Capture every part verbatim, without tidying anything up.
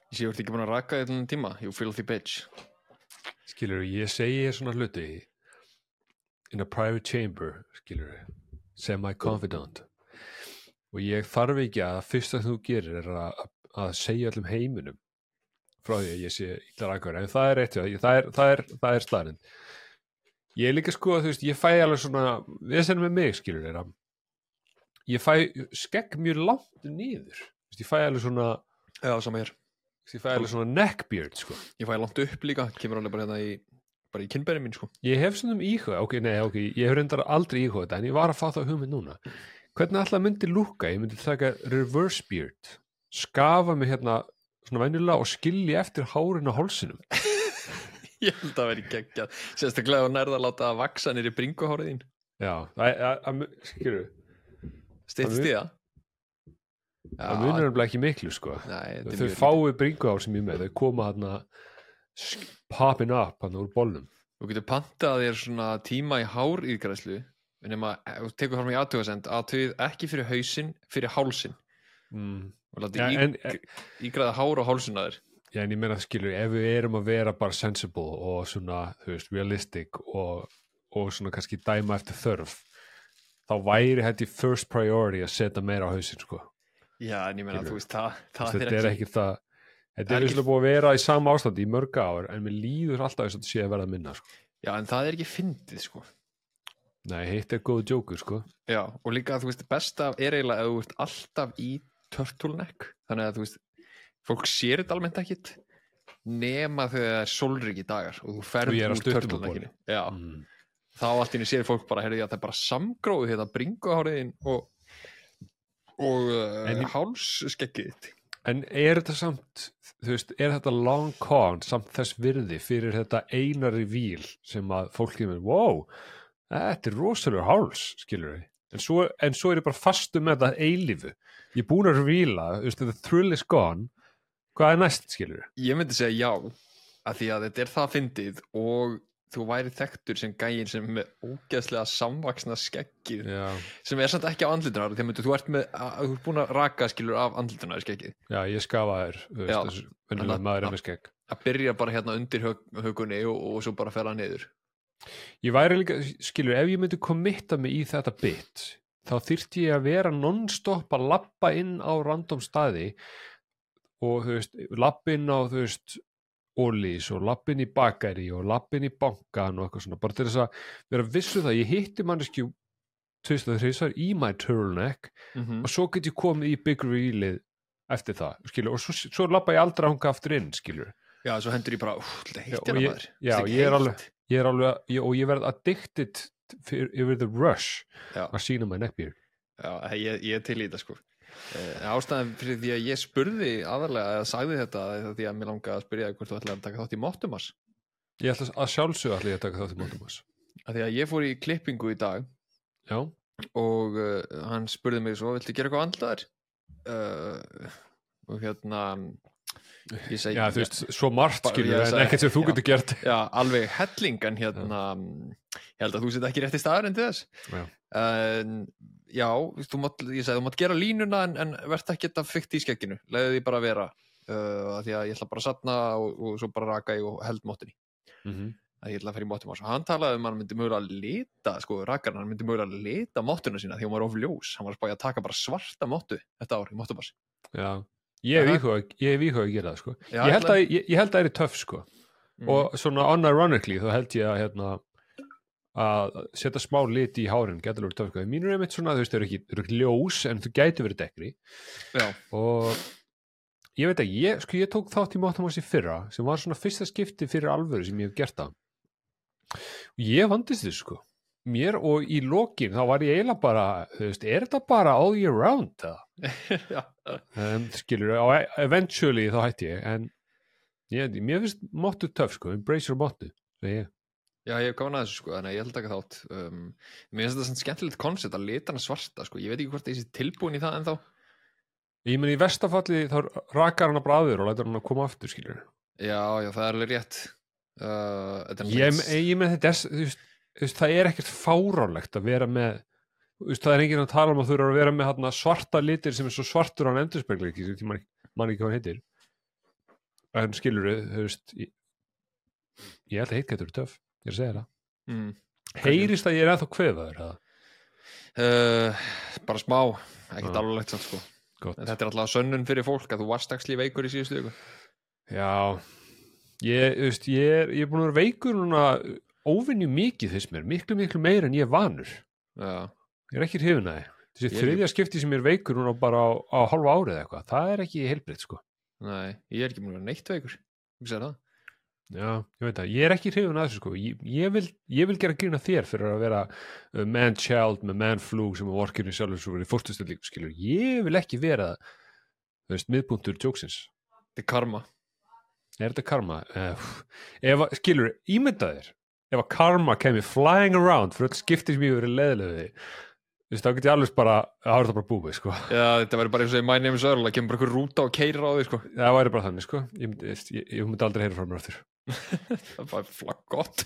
Ég sé, þú ert ekki búin að raka í þennan tíma, you filthy bitch. Skilur, ég segi svona hluti in a private chamber, skilur, semi-confident. Og ég þarf ekki að fyrsta þú gerir er að, að segja allum heiminum frá því að ég sé illa rakaður. En það er eitt, það er, það er, það er staðrind. Ég er líka sko að þú veist, ég fæ alveg svona, við sennum með mig, skilur, er að ég fæ skegg mjög langt niður. Þú veist, ég fæ alveg svona, Já, sama hér. ég fæ alveg svona neckbeard, sko. Ég fæ langt upp líka, kemur alveg bara hérna í, bara í kinnberið mín, sko. Ég hef svona um íhuga, ok, nei, ok, ég hef reyndar aldrei íhuga þetta, en ég var að fá það hugmynd núna. Hvernig alltaf myndi lúkka? Ég myndi taka reverse beard, skafa mig hérna svona venjulega og skilja eftir hárin á hálsinum. Ég held að vera í geggjað. Sérstaklega og nærða að láta að vaksa nýri bringuhárið þín. Já, það er, skilur, Styttist í það? það munir nefnilega ekki miklu, sko. Nei, Þau fáu bringuhár sem ég er með, þau koma hérna popping up hérna úr bollum. Þú getur pantað þér svona tíma í hár ígræðslu, nema, þú tekur fram í aðtugasend, aðtugið ekki fyrir hausinn, fyrir hálsinn. Mm. Og láti Ja, í, en, ígræða hár á hálsinn að þér. Já, en ég meina, skilur, ef við erum að vera bara sensible og svona, þú veist, realistic og, og svona kannski dæma eftir þörf, þá væri þetta í first priority að setja meira á hausinn, sko. Já, en ég meina, Skilur. þú veist, það, það Þetta er ekki það, þetta Það er er ekki- ekki búið að vera í sama ástandi í mörg ár, en mér líður alltaf þess að þetta sé að verða minna, sko. Já, en það er ekki fyndið, sko. Nei, hitt er góð djókur, sko. Já, og líka, þú veist, besta er eiginlega að þú ert alltaf í turtleneck, þannig að, þú veist, fólk sér þetta almennt ekkit nema þegar það er sólríki dagar og þú Og ferð ég er á úr stuttum á turtleneckinu. Já, Mm. þá allt í einu sér fólk bara, heyrðu, já, það er bara samgróið þetta bringuháriðin og, og uh, En ég- hálsskeggið þitt. En er þetta samt, þú veist, er þetta long con samt þess virði fyrir þetta eina revíl sem að fólk kemur, wow, þetta er rosalega háls, skilur við. En svo, en svo er ég bara fastu með þetta eilífu. Ég er búin að revíla, þú veist, the thrill is gone. Hvað er næst, skilur við? Ég myndi segja já, af því að þetta er það fyndið og þú væri þekktur sem gæin sem er með ógeðslega samvaxna skeggið Já, sem er samt ekki á andlitunar því að þú ert með, að, þú ert búin að raka skilur af andlitunar skeggið. já, ég skafa þér, þú veist, Já. þessu venjulega maður er með skegg. Að byrja bara hérna undir hög, högunni og, og svo bara fela niður. Ég væri líka, skilur, ef ég myndi kommitta mig í þetta bit, þá þyrfti ég að vera non-stop að labba inn á random staði og, þú veist, labba inn á, þú veist, Ólís og labba inn í bakari og labba inn í bankan og eitthvað svona, bara til þess að vera vissu það, ég hitti manneskju tvist og þrísvar í my turtleneck Mm og svo get ég komið í big revealið eftir það, skilur, og svo, svo labba ég aldrei hanga aftur inn, skilur. Já, svo hendur ég bara, úf, þetta Já, heitt og hérna ég- maður. já, Þetta er ég er heitt. alveg- Ég er alveg, ég, og ég verð addicted fyr, yfir the rush Já, að sína my neckbeard. já ég, ég er til í þetta sko. Eh, ástæðan fyrir því að ég spurði aðalega eða sagði þetta er því að mér langa að spyrja hvort þú ætlaði að taka þátt í Mottumas. Ég ætla að sjálfsögðu allir að taka þátt í Mottumas. Af því að ég fór í klippingu í dag Já, og uh, hann spurði mig svo, viltu gera eitthvað andlaðar? Uh, og hérna ég segi, já, þú veist, svo margt Bara- skilur, ég en sagði- ekkert sem þú já. getur gert. já, alveg helling en hérna, ég held að þú set ekki rétt í staðar en til þess. Já. En já, þú mátt, ég segi, þú mátt gera línuna en, en verð ekki þetta fykt í skegginu, leiði því bara að vera uh, af því að ég ætla bara að satna og, og svo bara raka ég og held móttinni Mm -hmm. að ég ætla að fyrir móttum og hann talaði um að hann myndi mögulega að lita, sko, rakarinn, hann myndi mögulega að lita móttuna sína því hún var ofljós, hann var spáði að taka bara svarta móttu þetta ár í móttubass. Já, ég hef Aha. íhuga, ég hef íhuga að gera það, sko. Já, Ég held ætla- að, ég, ég held að það er töff, sko. Mm. Og svona unironically, þá held ég að, hérna, að setja smá lit í hárin getur verið töff, sko. Mínur er einmitt svona, þú veist, þau eru ekki, þau eru ekki ljós, en þú gæti verið dekkri. já, Og ég veit ekki, ég, sko, ég tók þátt í Mottumas í fyrra, sem var svona fyrsta skipti fyrir alvöru sem ég hef gert það. Og ég vandist þessu, sko. Mér og í lokin, þá var ég eiginlega bara, þú veist, er þetta bara all year round, eða? já, Um, skilur, og eventually þá hætti ég, en ég, mér finnst mottu töff, sko, embrace your mottu, segi ég. já, ég hef gaman að þessu, sko, þannig að ég held að taka þátt um, mér finnst þetta svona skemmtilegt koncept að lita hana svarta, sko, ég veit ekki hvort ég sé tilbúin í það ennþá. Ég meni í verstafalli þá rakar hann að bræður og lætur hann að koma aftur, skilur. Já, já, það er alveg rétt. Uh, þetta er Ég, náttúrulega- ég með þetta, er, þú veist, þú veist, það er ekkert fáránlegt að vera með, þú veist, það er enginn að tala um að þú eru að vera með þarna svarta litir sem er svo svartur hann endurspegla ekki, sem man, man ekki hvað hann heitir. en skilur þú veist ég, ég held að heitt getur töff ég er að segja það mm. heyrist að ég er ennþá kvefaður uh, bara smá ekkert Já. alveg legt sko. Gott. Þetta er alltaf sönnun fyrir fólk að þú varst actually veikur í síðustu viku. Já ég, þú veist, ég er ég er búin að vera veikur núna óvenju mikið þess mér, miklu miklu meira en ég er vanur Já. ég er ekki hrifin að þessi Ég er þriðja skipti sem ég er veikur núna bara á, á hálfa árið eða eitthvað, það er ekki heilbrigt sko. Nei, ég er ekki múin að vera neitt veikur ég segir það. Já, ég veit það, ég er ekki hrifin að þessu sko ég, ég, vil, ég vil gera grína þér fyrir að vera uh, man-child með man-flu sem að vorkirni sjálfur svo verið fórstustöldíku skilur, ég vil ekki vera þú veist, miðpunktur jóksins Þetta er karma. Er þetta karma? Uh, ef, að- skilur, ímyndaðir ef að karma kemur flying around fyrir öll skipti sem ég verið leðilegu þú veist, þá get ég alveg bara að hafa þetta bara búið, sko. Já, þetta verður bara eins og í My Name is Earl, það kemur bara einhver rúta og keirir á því, sko. Það væri bara þannig, sko. Ég myndi, ég, ég myndi aldrei heyra frá mér aftur. Það er bara flagg gott.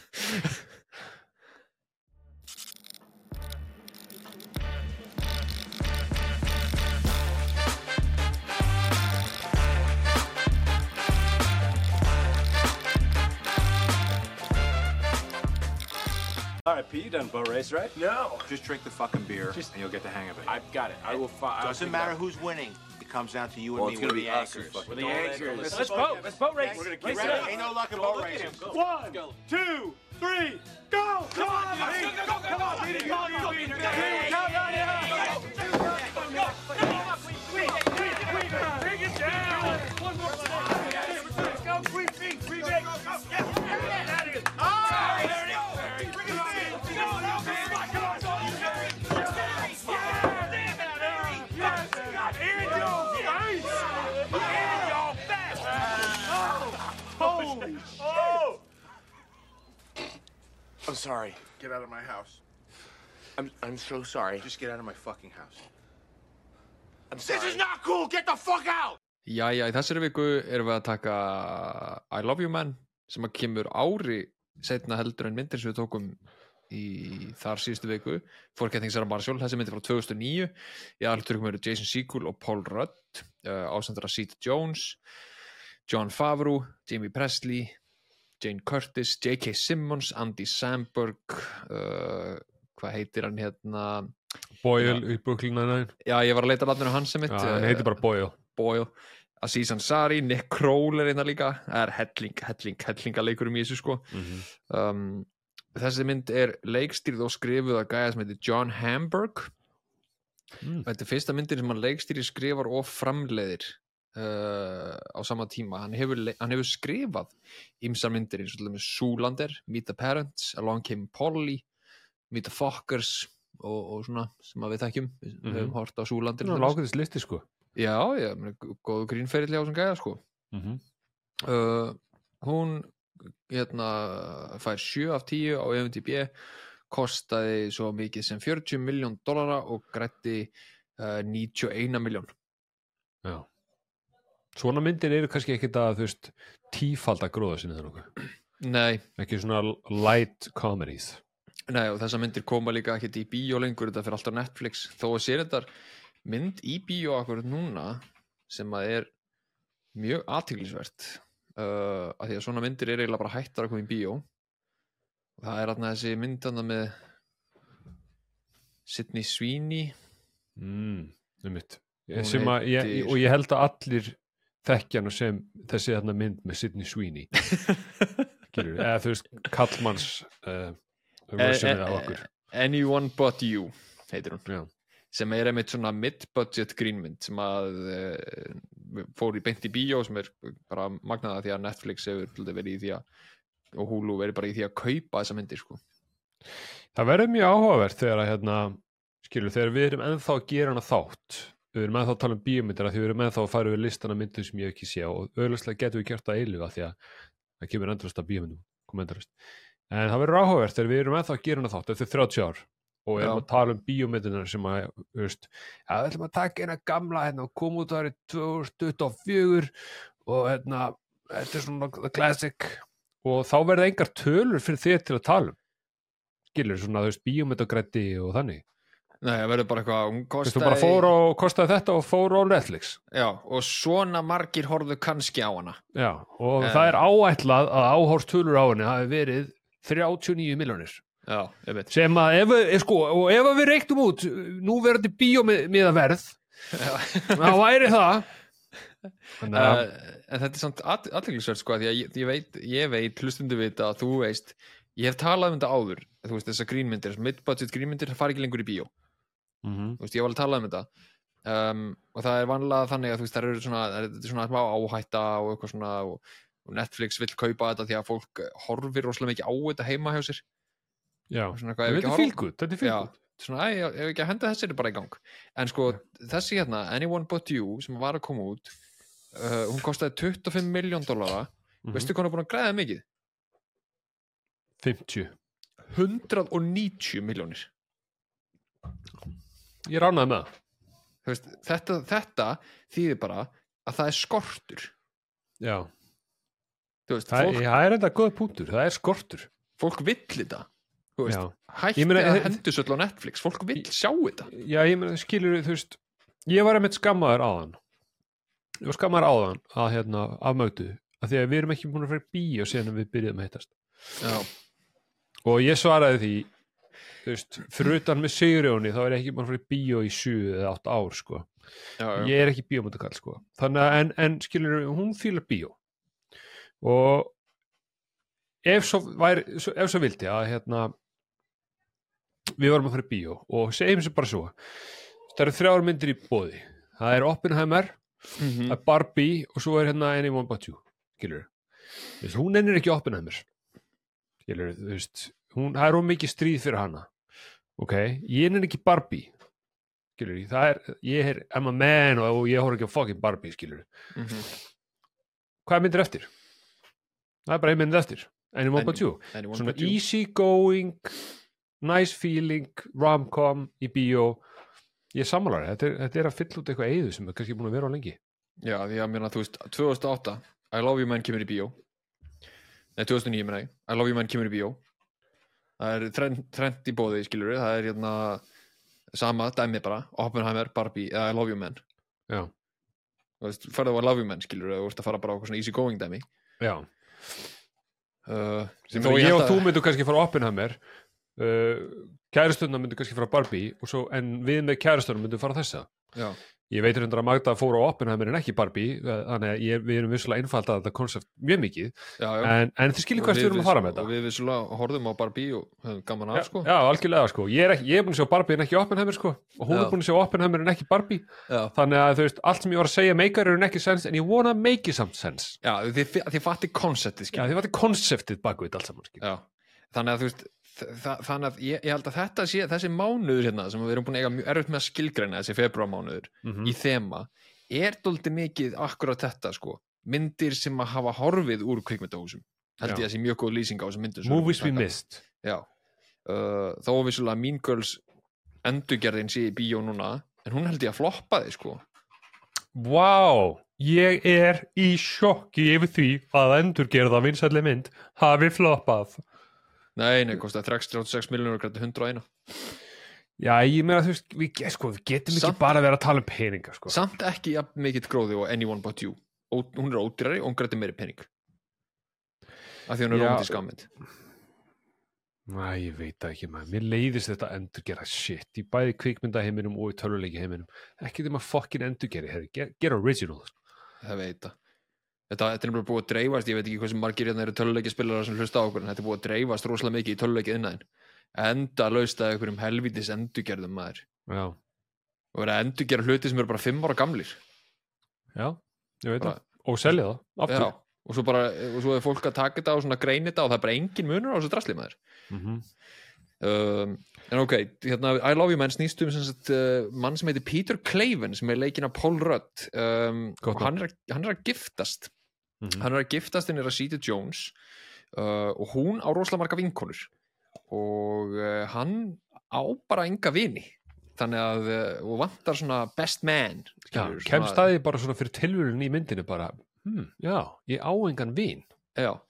All right, Pete, you done boat race, right? No, just drink the fucking beer, Just- and you'll get the hang of it. I've got it. I will find. Doesn't matter who's winning. It comes down to you and Well, me. it's We're gonna the be us anchors. who We're the Don't let- anchors. let's- Let's boat. Let's boat race. We're gonna Race keep it. it. Ain't no luck in boat racing. One, two, three, go! Come on, Pete! Come on, Pete! Come on, Pete! Come on, Pete! Come on, yeah! Bring it down! One more time. Let's go, Queen Pete! Queen Pete! Go, go, go! Get out of here! Oh, there it is! Bring it on! Go, go, go! Come on, go! Yes! In your face! In your face! Oh! Oh! I'm sorry. Get out of my house. I'm I'm so sorry. Just get out of my fucking house. I'm sorry. This is not cool. Get the fuck out. Jæja, í þessari viku erum við að taka I Love You Man sem að kemur ári setna heldur en myndir sem við tókum í þar síðustu viku. Forgetting Sarah Marshall, þessi myndir frá tvö þúsund og níu. Í aðalturkum eru Jason Segel og Paul Rudd, uh, ásamt Rashida Jones, Jon Favreau, Jamie Presley, Jane Curtis, J K Simmons, Andy Samberg, uh, hvað heitir hann hérna? Boyle í Brooklyn Nine-Nine. Já, ég var að leita nafninu hans sem mitt. Já, hann heitir bara Boyle. Boyle, Aziz Ansari, Nick Kroll er einna líka. Það er helling, helling, hellingaleikur um í þessu sko. Mhm. Um, þessi mynd er leikstýrð og skrifuð af gæja sem heitir John Hamburg. Mm. Þetta er fyrsta myndin sem hann leikstýrir, skrifar og framleiðir uh, á sama tíma. Hann hefur, le- hann hefur skrifað ýmsar myndir eins og til dæmis Zoolander, Meet the Parents, Along Came Polly, Meet the Fockers og, og svona sem að við þekkjum. Við Mhm. höfum hort á Zoolander. Nú, til dæmis. lágætis listi, sko. Já, já, góðu grínferill hjá þessum gæja sko. Mhm. uh, hún hérna fær sjö af tíu á I M D B, kostaði svo mikið sem fjörutíu milljón dollara og grætti uh, níutíu og eina milljón. Já. Svona myndir eru kannski ekkit að, þú veist, tífalda gróða sinni það nokkuð. Nei, Ekki svona light comedies. nei, og þessar myndir koma líka ekkert í bíó lengur, þetta fyrir alltaf Netflix, þó að sér þetta mynd í bíó akkurat núna sem að er mjög athyglisvert, uh, af því að svona myndir er eiginlega bara hættar að koma í bíó. Og það er þarna þessi mynd þarna með Sydney Sweeney. Mm, um mitt. Hún Sem að, ég, heitir- og ég held að allir þekkja hana sem þessi þarna mynd með Sydney Sweeney. Skilur, eða þú veist, Kallmanns uh, versionið af okkur. Anyone But You heitir hún. Já. Sem er einmitt svona mid-budget grínmynd sem að uh, fór í beint í bíó, sem er bara magnaða því að Netflix hefur til dæmis verið í því að og Hulu verið bara í því að kaupa þessa myndir sko. Það verður mjög áhugavert þegar að hérna, skilur, þegar við erum ennþá að gera hana þátt, við erum ennþá að tala um bíómyndir af því við erum ennþá að fara við listana myndum sem ég hef ekki sé og auðvitað getum við gert það eilífa því að það kemur endurist að bíómyndum, kom endurist. En það verður áhugavert þegar við erum ennþá að gera hana þátt eftir þrjátíu ár og erum Já. að tala um bíómyndunar sem að, þú veist, ja, við ætlum að taka eina gamla, hérna, kom út árið tvö þúsund tuttugu og fjögur og hérna, þetta er svona the classic og þá verða engar tölur fyrir þér til að tala um. Skilur, svona, þú veist, bíómyndagræddi og þannig. Nei, það verður bara eitthvað hún Þú kostaði, bara fór og kostaði þetta og fór á Netflix. já, og svona margir horfðu kannski á hana Já, og Eh. það er áætlað að áhorstölur á henni hafi verið þrjátíu og níu milljónir. já, ég veit Sem að ef, við- sko, og ef að við reiktum út núverandi bíómiðaverð, þá væri það. Þannig að, uh, en þetta er samt aðteglisverð sko, því að ég, ég veit, ég veit hlustundu vita að þú veist, ég hef talað um þetta áður þú veist, þessar grínmyndir, mid-budget grínmyndir það fara ekki lengur í bíó, mm þú veist, ég hef alveg talað um þetta um, og það er vanlega þannig að þú veist, það eru svona, það er svona smá áhætta og eitthvað svona og, og Netflix vill kaupa þetta því að fólk horfir rosalega mikið á þetta heima hjá sér já, og svona eitthvað, ef þetta ekki er horfa- fílgút, þetta er já, fílgút. svona, æ, ef ekki að henda þessi er bara í gang en sko, þessi hérna, Anyone But You sem var að koma út uh, hún kostaði tuttugu og fimm milljón dollara Mhm. veistu hvað hún er búin að græða mikið? fimmtíu. hundrað og níutíu milljónir Ég ránaði með það. Þú veist, þetta, þetta þýðir bara að það er skortur Já, Þú veist, það, fólk, það er enda góð punktur, það er skortur. fólk vill þetta Þú veist, Já. hætti Ég meina, að þe- hendur svo á Netflix fólk vill sjá þetta Já, ég meina, skilur þú veist, ég var einmitt skammaður áðan. Ég var skammaður áðan að hérna, afmögtu, að því að við erum ekki búin að fara í bíó síðan við byrjuðum að hittast. Já, Og ég svaraði því, þú veist, fyrir utan með Sigurjóni, þá er ég ekki búin að fara í bíó í sjö eða átta ár, sko. já, já, Ég er ekki bíómyndakall, sko. Þannig að, en, en skilur, hún fílar bíó. Og ef svo, væri, ef svo vildi að, hérna, við varum að fara í bíó og segjum sem bara svo. Það eru þrjár myndir í boði. Það er Oppenheimer, Mhm. það er Barbie og svo er hérna Anyone But You, skilur. Þú veist, hún ennir ekki Oppenheimer. Skilur, þú veist, hún, það er of mikið stríð fyrir hana. Ok, ég ennir ekki Barbie. Skilur, það er, ég er, I'm a man og, og ég horf ekki á fucking Barbie, skilur. Mhm. Hvað er myndir eftir? Það er bara ein mynd eftir. Anyone Any- But You. Anyone Svona But You. easy going, nice feeling, rom-com í bíó. Ég sammálar, þetta er, þetta er að fylla út eitthvað eyðu sem er kannski búin að vera á lengi. Já, því að mér að þú veist, tvö þúsund og átta I Love You Man kemur í bíó Nei, tvö þúsund og níu meina ég I Love You Man kemur í bíó Það er trend, trend í bóði, skilur við Það er hérna sama dæmi bara Oppenheimer, Barbie, eða I Love You Man Já, Þú veist, ferðu á I Love You Man, skilur við Þú veist að fara bara á eitthvað svona easy going dæmi já. uh, sem Þó ég ég held og að- þú myndu kannski fara á Oppenheimer, uh, kæristuna myndu kannski fara á Barbie, og svo, en við með kæristunum myndu fara á þessa. Já, Ég veit reyndar að Magda fór á Oppenheimer en ekki Barbie, þannig að ég, við erum vissulega einfaldað þetta konsept mjög mikið, já, já en, en þið skiljið Og hvert við erum að fara með Og þetta. við vissulega horfðum á Barbie og höfum gaman af, sko Já, algjörlega, sko. Ég er, ekki, ég er búin að sjá Barbie en ekki Oppenheimer, sko, og hún Já. er búin að sjá Oppenheimer en ekki Barbie, Já, þannig að þú veist, allt sem ég var að segja meikar eru ekki sens, en ég vona að meiki samt sens. já þið, þið fatti konceptið, Já, skilur því var þetta konseptið bakvið allt saman, skilur. Já, þannig að þú veist þa þannig að ég, ég held að þetta sé þessi mánuður hérna sem við erum búin að eiga mjög erfitt með að skilgreina þessi februarmánuður Mhm. í þema er dóldi mikið akkurat þetta sko myndir sem að hafa horfið úr kvikmyndahúsum held Já. ég að sé mjög góð lýsing á þessum myndum sem við erum Movies búin we að taka. missed. Já, uh, þó vissulega Mean Girls endurgerðin sé í bíó núna en hún held ég að floppa þið sko Vá, ég er í sjokki yfir því að endurgerða vinsælli mynd hafi floppað. Nei, nei, kostaði þrjátíu og sex miljónur og græddi hundrað og eina Já, ég meina þú veist, við, ge- sko, við getum ekki Samt- bara að vera að tala um peninga, sko. Samt ekki jafn mikill gróði og Anyone But You Ó, hún er ódýrari og hún græddi meiri pening af því hún er Já. rómandi skammynd Næ, ég veit það ekki maður. Mér leiðist þetta endurgerða shit í bæði kvikmyndaheiminum og í tölvuleiki heiminum. Ekki þeim að fokkin endurgerði, herri, get, get original. það veit það þetta, þetta er bara búið að dreifast, ég veit ekki hversu margir hérna eru töluleikjaspilarar sem hlusta á okkur en þetta er búið að dreifast rosalega mikið í töluleikið innan enda lausta einhverjum helvítis endurgerðum maður Já, og vera að endurgerða hluti sem eru bara fimm ára gamlir já, ég veit Bara- það. Og selja það, aftur. Já, og svo bara og svo er fólk að taka þetta og svona greina þetta og það er bara engin munur á þessu drasli maður Mhm. um, en ok, hérna I Love You Man snýst um sem sagt, uh, mann sem heitir Peter Klaven sem er leikinn af Paul Rudd um, Gott og hann er, að- hann er að giftast Mhm. hann er að giftast henni Rashida Jones uh, og hún á rosalega marga vinkonur og uh, hann á bara enga vini þannig að uh, og vantar svona best man Já, skilurðu, kem svona- staði bara svona fyrir tilvörun í myndinu bara, hm, já, ég á engan vin. já,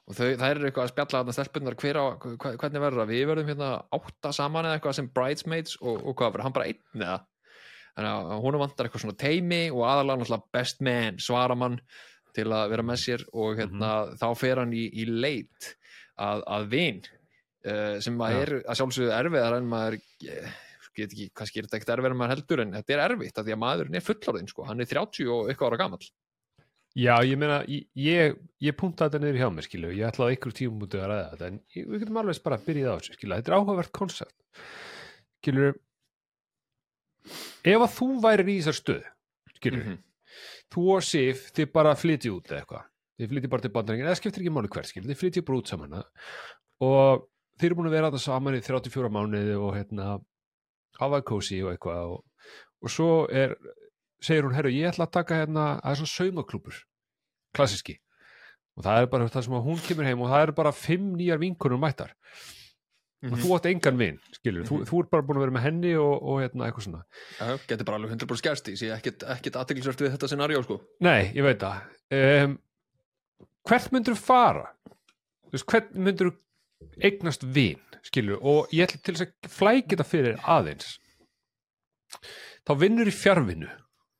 og þau, það er eitthvað að spjalla þarna stelpunnar hver á, hva, hvernig verður það, við verðum hérna átta saman eða eitthvað sem bridesmaids og, og hvað verður, hann bara einn eða þannig að hún vantar eitthvað svona teimi og aðalega náttúrulega best man, svaramann til að vera með sér og hérna mm-hmm. þá fer hann í, í leit að, að vin uh, sem að er að sjálfsögðu erfiðar en maður get ekki, kannski er þetta ekkert erfiðar en maður heldur en þetta er erfitt að því að maðurinn er fullorðinn sko, hann er þrjátíu og eitthvað ára gamall. Já, ég meina, ég, ég puntaði þetta niður hjá mér, skilju, ég ætlaði einhver tímum út að ræða þetta, en ég, við getum alveg bara að byrja á þessu, skilju, þetta er áhugavert koncept. Skilju, ef að þú værir í þessar stöð, skilju, mm-hmm. þú og Sif, þið bara flytji út eða eitthvað, þið flytji bara til Bandaríkjanna, það skiptir ekki máli hvert, skilju, þið flytji bara út saman, og þið eru búin að vera þetta saman í þrjátíu og fjóra mánuði og hérna, hafa kósi og eitthvað, og, og svo er segir hún, herru, ég ætla að taka hérna að það er svona saumaklúbur, klassíski og það er bara það sem að hún kemur heim og það eru bara fimm nýjar vinkonur mættar mm-hmm. og þú átt engan vin, skilur mm-hmm. þú, þú ert bara búin að vera með henni og, og hérna eitthvað svona. Já, getur bara alveg hundrað prósent skerst í, sé ekkit, ekkit athyglisvert við þetta scenaríó, sko. Nei, ég veit það um, hvert myndur þú fara? Þú veist, hvert myndur þú eignast vin, skilur og ég ætla til þess að flækja þetta fyrir aðeins þá vinnur í fjarvinnu.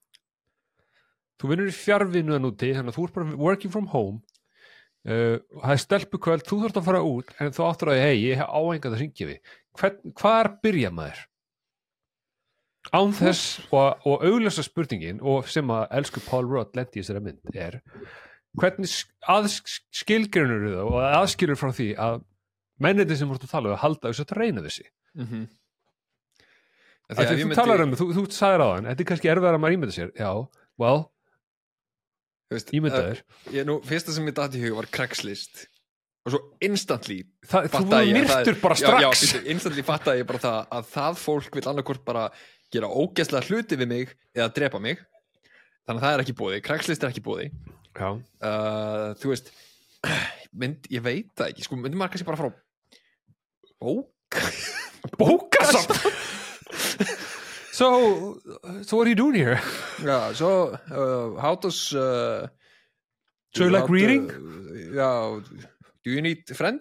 Þú vinnur í fjarvinnu að núti, þannig að þú ert bara working from home, uh, það er stelpukvöld, þú þarft að fara út, en þú áttur að, hei, ég hef áengað að hringja við. Hvern, hvað er að byrja maður? Án þess, og, og augljósa spurningin, og sem að elsku Paul Rudd lendi í þessari mynd, er, hvernig aðskilgrunur það, og aðskilur frá því að menniti sem voru að tala um að halda þess að reyna þessi. Mhm. Þú myndi... talar um, þú, þú sagðir á hann, þetta er kannski erfiðar að maður ímynda sér, já, well, Veist, ímyndaður uh, ég, nú, fyrsta sem ég datt í hug var Craigslist og svo instantly Þa, þú myrtur bara strax já, já, instantly fattaði ég bara það að það fólk vil annarkvort bara gera ógeðslega hluti við mig eða drepa mig þannig að það er ekki boði, Craigslist er ekki boði uh, þú veist mynd, ég veit það ekki sko, myndi maður kannski bara frá bók bókasafn So, so what are you doing here? Yeah, so uh, how does... Uh, so you like reading? To, uh, yeah, do you need a friend?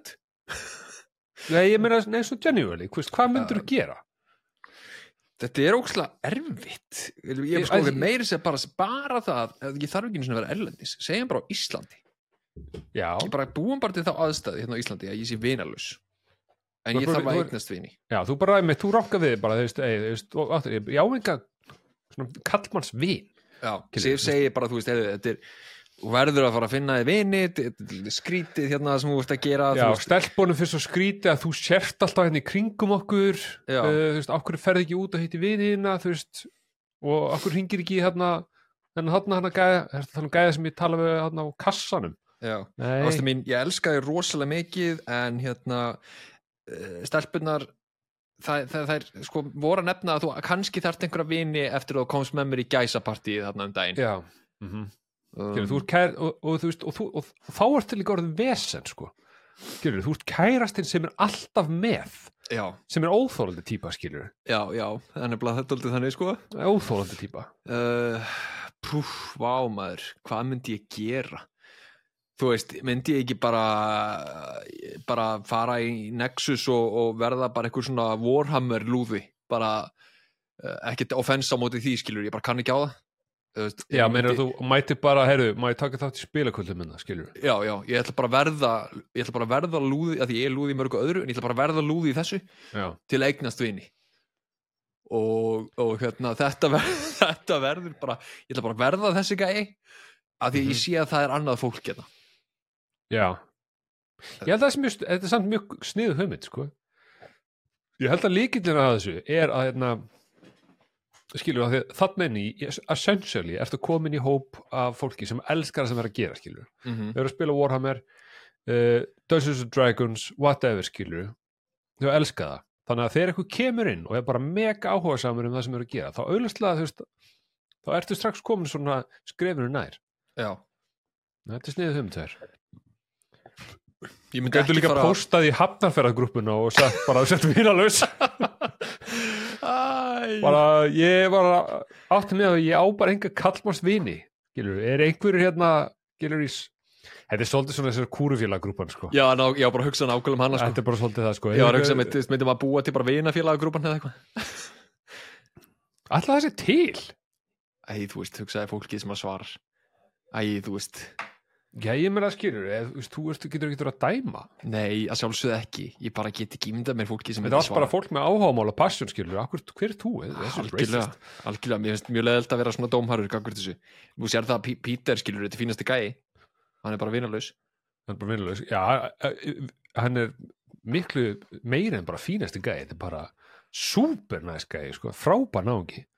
Nei, ég meina, nei, svo genuinely, hvað myndur þú gera? Þetta er ógeðslega erfitt. Ég er sko ekki meiri sem bara, bara það, ég þarf ekki einu sinni að vera erlendis, segjum bara á Íslandi. Já. Ég bara búum bara til þá aðstæði hérna á Íslandi að ég sé vinalaus. En ég þarf að eignast vini. Já, þú bara, með, þú rokka við bara, þú veist, ei, þú veist, já, enga svona kallmanns vin. Já, Sif segir bara, þú veist, þetta er, þú verður að fara að finna þið vini, skrítið hérna sem þú ert að gera. Já, stelpunum fyrst svo skrítið að þú sért alltaf hérna í kringum okkur, uh, þú veist, okkur ferði ekki út að hitti vinina, þú veist, og okkur hringir ekki hérna, en hérna hérna gæða, þetta er gæða sem ég tala við hérna á kassanum. Já, ástu mín, ég elska þið rosalega mikið, en hérna, stelpunnar það, það, það er sko voru að nefna að þú kannski þarft einhverja vini eftir að þú komst með mér í gæsapartíið þarna um daginn já mm-hmm. um, Kjörðu, þú ert kær og, og, og, og, og, og, og þá ert til líka orðin vesen sko Kjörðu, þú ert kærastinn sem er alltaf með já. Sem er óþólandi típa skilur já, já, þannig að þetta er þannig sko óþólandi típa uh, púf, vá maður hvað myndi ég gera þú veist, myndi ég ekki bara bara fara í Nexus og, og verða bara eitthvað svona Warhammer lúði, bara uh, ekkert offensa á móti því, skilur, ég bara kann ekki á það veist, Já, meinar myndi... þú mæti bara, heyrðu, má ég taka þátt í spilakvöldum minna, skilur Já, já, ég ætla bara að verða ég ætla bara að verða lúði, af því ég er lúði í mörgu öðru en ég ætla bara að verða lúði í þessu já. Til að eignast vini og, og hérna, þetta, ver, þetta verður bara, ég ætla bara að verða þessi gæi af því mm-hmm. ég sé að það er annað fólk hérna Já, ég held að það er, þetta er samt mjög sniðu hugmynd, sko. Ég held að lykillinn að þessu er að, hérna, skilur, að þarna inni, essentially, ertu komin í hóp af fólki sem elskar það sem er að gera, skilur. Mm-hmm. Þau eru að spila Warhammer, uh, Dungeons and Dragons, whatever, skilur. Þau elska það. Þannig að þegar eitthvað kemur inn og er bara mega áhugasamur um það sem eru að gera, þá auðvitað, þú veist, þá ertu strax komin svona skrefinu nær. Já. Þetta er sniðu hugmynd þér. Ég myndi ekki líka fara... postað í hafnarferðargrúppuna og sagt bara að setja vínalaus bara ég var átti með að ég á bara enga kallmanns vini skilur, er einhverjur hérna skilur, þetta er svolítið svona þessar kúrufélaggrúpan sko. Já, ná, ég var bara að hugsa nákvæmlega um hana sko. Þetta er bara svolítið það sko. Ég var að hugsa með, þú veist, myndum að búa til bara vinafélagagrúpan eða eitthvað. Alltaf þessi til. Æ, þú veist, hugsaði fólkið sem að svarar. Æ, þú veist. Já, ég meina að skilur, eð, þú veist, þú veist, getur ekki að dæma. Nei, að sjálfsögðu ekki. Ég bara get ekki ímyndað mér fólkið sem þetta er allt bara fólk með áhugamál og passion, skilur. Akkur, hver er þú? Algjörlega, algjörlega. Mér finnst mjög leiðilegt að vera svona dómharður gagnvart þessu. Þú sér það að P- Peter, skilur, þetta er fínasti gæi. Hann er bara vinalaus. Hann er bara vinalaus. Já, hann er miklu meira en bara fínasti gæi. Þetta er bara super næst gæi, sko. Frábær náungi.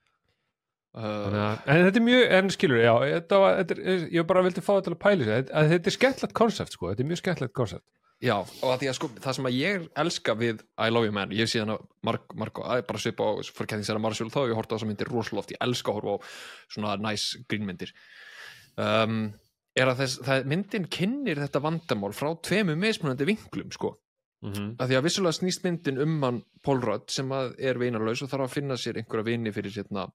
Uh, Að, en þetta er mjög, en skilur, já, þetta var, þetta er, ég bara vildi fá þetta til að pæla sig, að þetta er skemmtilegt konsept, sko, þetta er mjög skemmtilegt konsept. Já, og að því að sko, það sem að ég elska við I Love You Man, ég sé hana marg, marg, bara svipa á forkæðingsæra Marshall þá, ég horfði á þessa myndir rosalega, ég elska að horfa á svona nice grínmyndir. Um, er að þess, það myndin kynnir þetta vandamál frá tveimur mismunandi vinklum, sko. Mm-hmm. Að því að vissulega snýst myndin um hann Paul Rudd sem að er vinalaus og þarf að finna sér einhverja vini fyrir hérna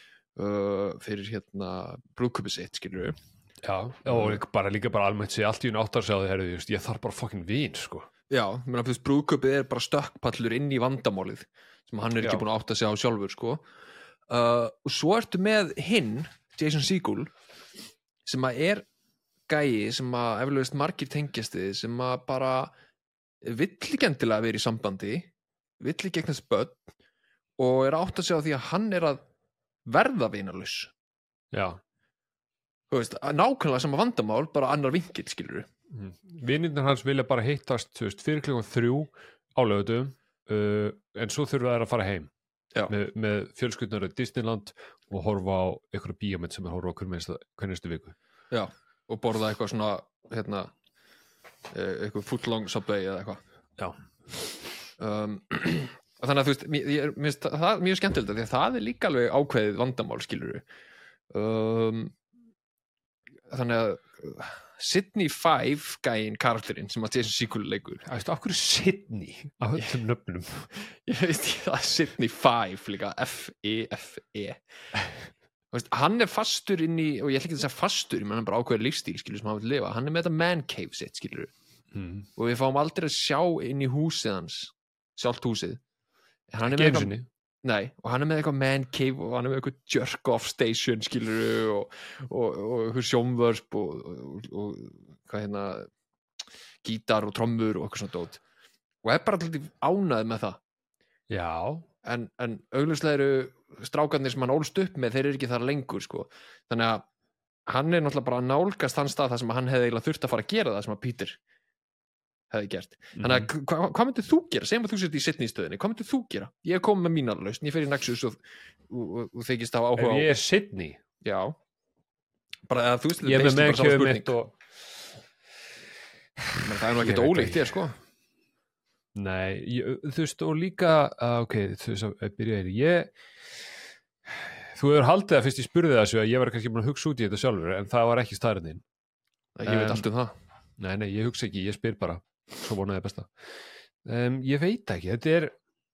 Uh, fyrir hérna brúðkaupið sitt, skilur við. Já, og bara líka bara almennt sé allt í einu áttar sig á því, herrðu, just, ég þarf bara fucking vín, sko. Já, menn að fyrst brúðkaupið er bara stökkpallur inn í vandamálið sem hann er ekki Já. búin að átta sig á sjálfur, sko. Uh, og svo ertu með hinn, Jason Segel, sem að er gæi sem að eflaust margir tengjast við, sem að bara vill ekki endilega vera í sambandi, vill ekki eignast börn og er að átta sig á því að hann er að verða vinalaus. Já. Þú veist, nákvæmlega sama vandamál, bara annar vinkill, skilur við. Mm. Vinirnir hans vilja bara hittast, þú veist, fyrir klukkan þrjú á lögutum, uh, en svo þurfa þær að fara heim með, með fjölskyldunnar í Disneyland og horfa á einhverja bíómynd sem er horfa á hvernig næstu viku. Já, og borða eitthvað svona, hérna, eitthvað footlong subway eða eitthvað. Já. Um, þannig að þú veist, mér, ég, mér finnst það mjög skemmtilegt því að það er líka alveg ákveðið vandamál, skilur við. Um, þannig að Sydney Five gæinn karakterinn sem að Jason Segel leikur. Það veist, af hverju Sydney á öllum nöfnum? Ég veist ekki það, Sydney Five líka, F E F E. Veist, hann er fastur inn í, og ég ætla ekki að segja fastur, ég menn hann bara ákveðið lífstíl, skilur, sem hann vil lifa. Hann er með þetta man cave sitt, skilur við. Mm. Og við fáum aldrei að sjá inn í húsið hans, sjálft húsið. Hann er með eitthvað, nei, og hann er með eitthvað man cave og hann er með eitthvað jerk off station, skilur og, og, og eitthvað sjónvörp og, og, og hvað hérna gítar og trommur og eitthvað svona dót og er bara alltaf ánægð með það. Já. En, en augljóslega eru strákarnir sem hann ólst upp með, þeir eru ekki þar lengur, sko. Þannig að hann er náttúrulega bara að nálgast þann stað þar sem hann hefði eiginlega þurft að fara að gera það sem að Peter hefði gert. Þannig að hva, hvað myndir þú gera? Segjum að þú sért í Sydney stöðinni, hvað myndir þú gera? Ég er komið með mínar lausn, ég fer í Nexus og, og, og, og þykist hafa áhuga á. Ef ég er Sydney? Já. Bara að þú veist, ég er með meðkjöfum mitt og menn það er nú ekkert ólíkt þér, sko. Nei, ég, þú veist, og líka uh, ok, þú veist að byrja þér ég þú hefur haldið að fyrst ég spurði þessu að ég var kannski búin að hugsa út í þetta sjálfur en það var ekki staðurinn. Ég veit allt um það. Nei, nei, ég hugsa ekki, ég spyr bara svo vonaði besta. Um, ég veit ekki, þetta er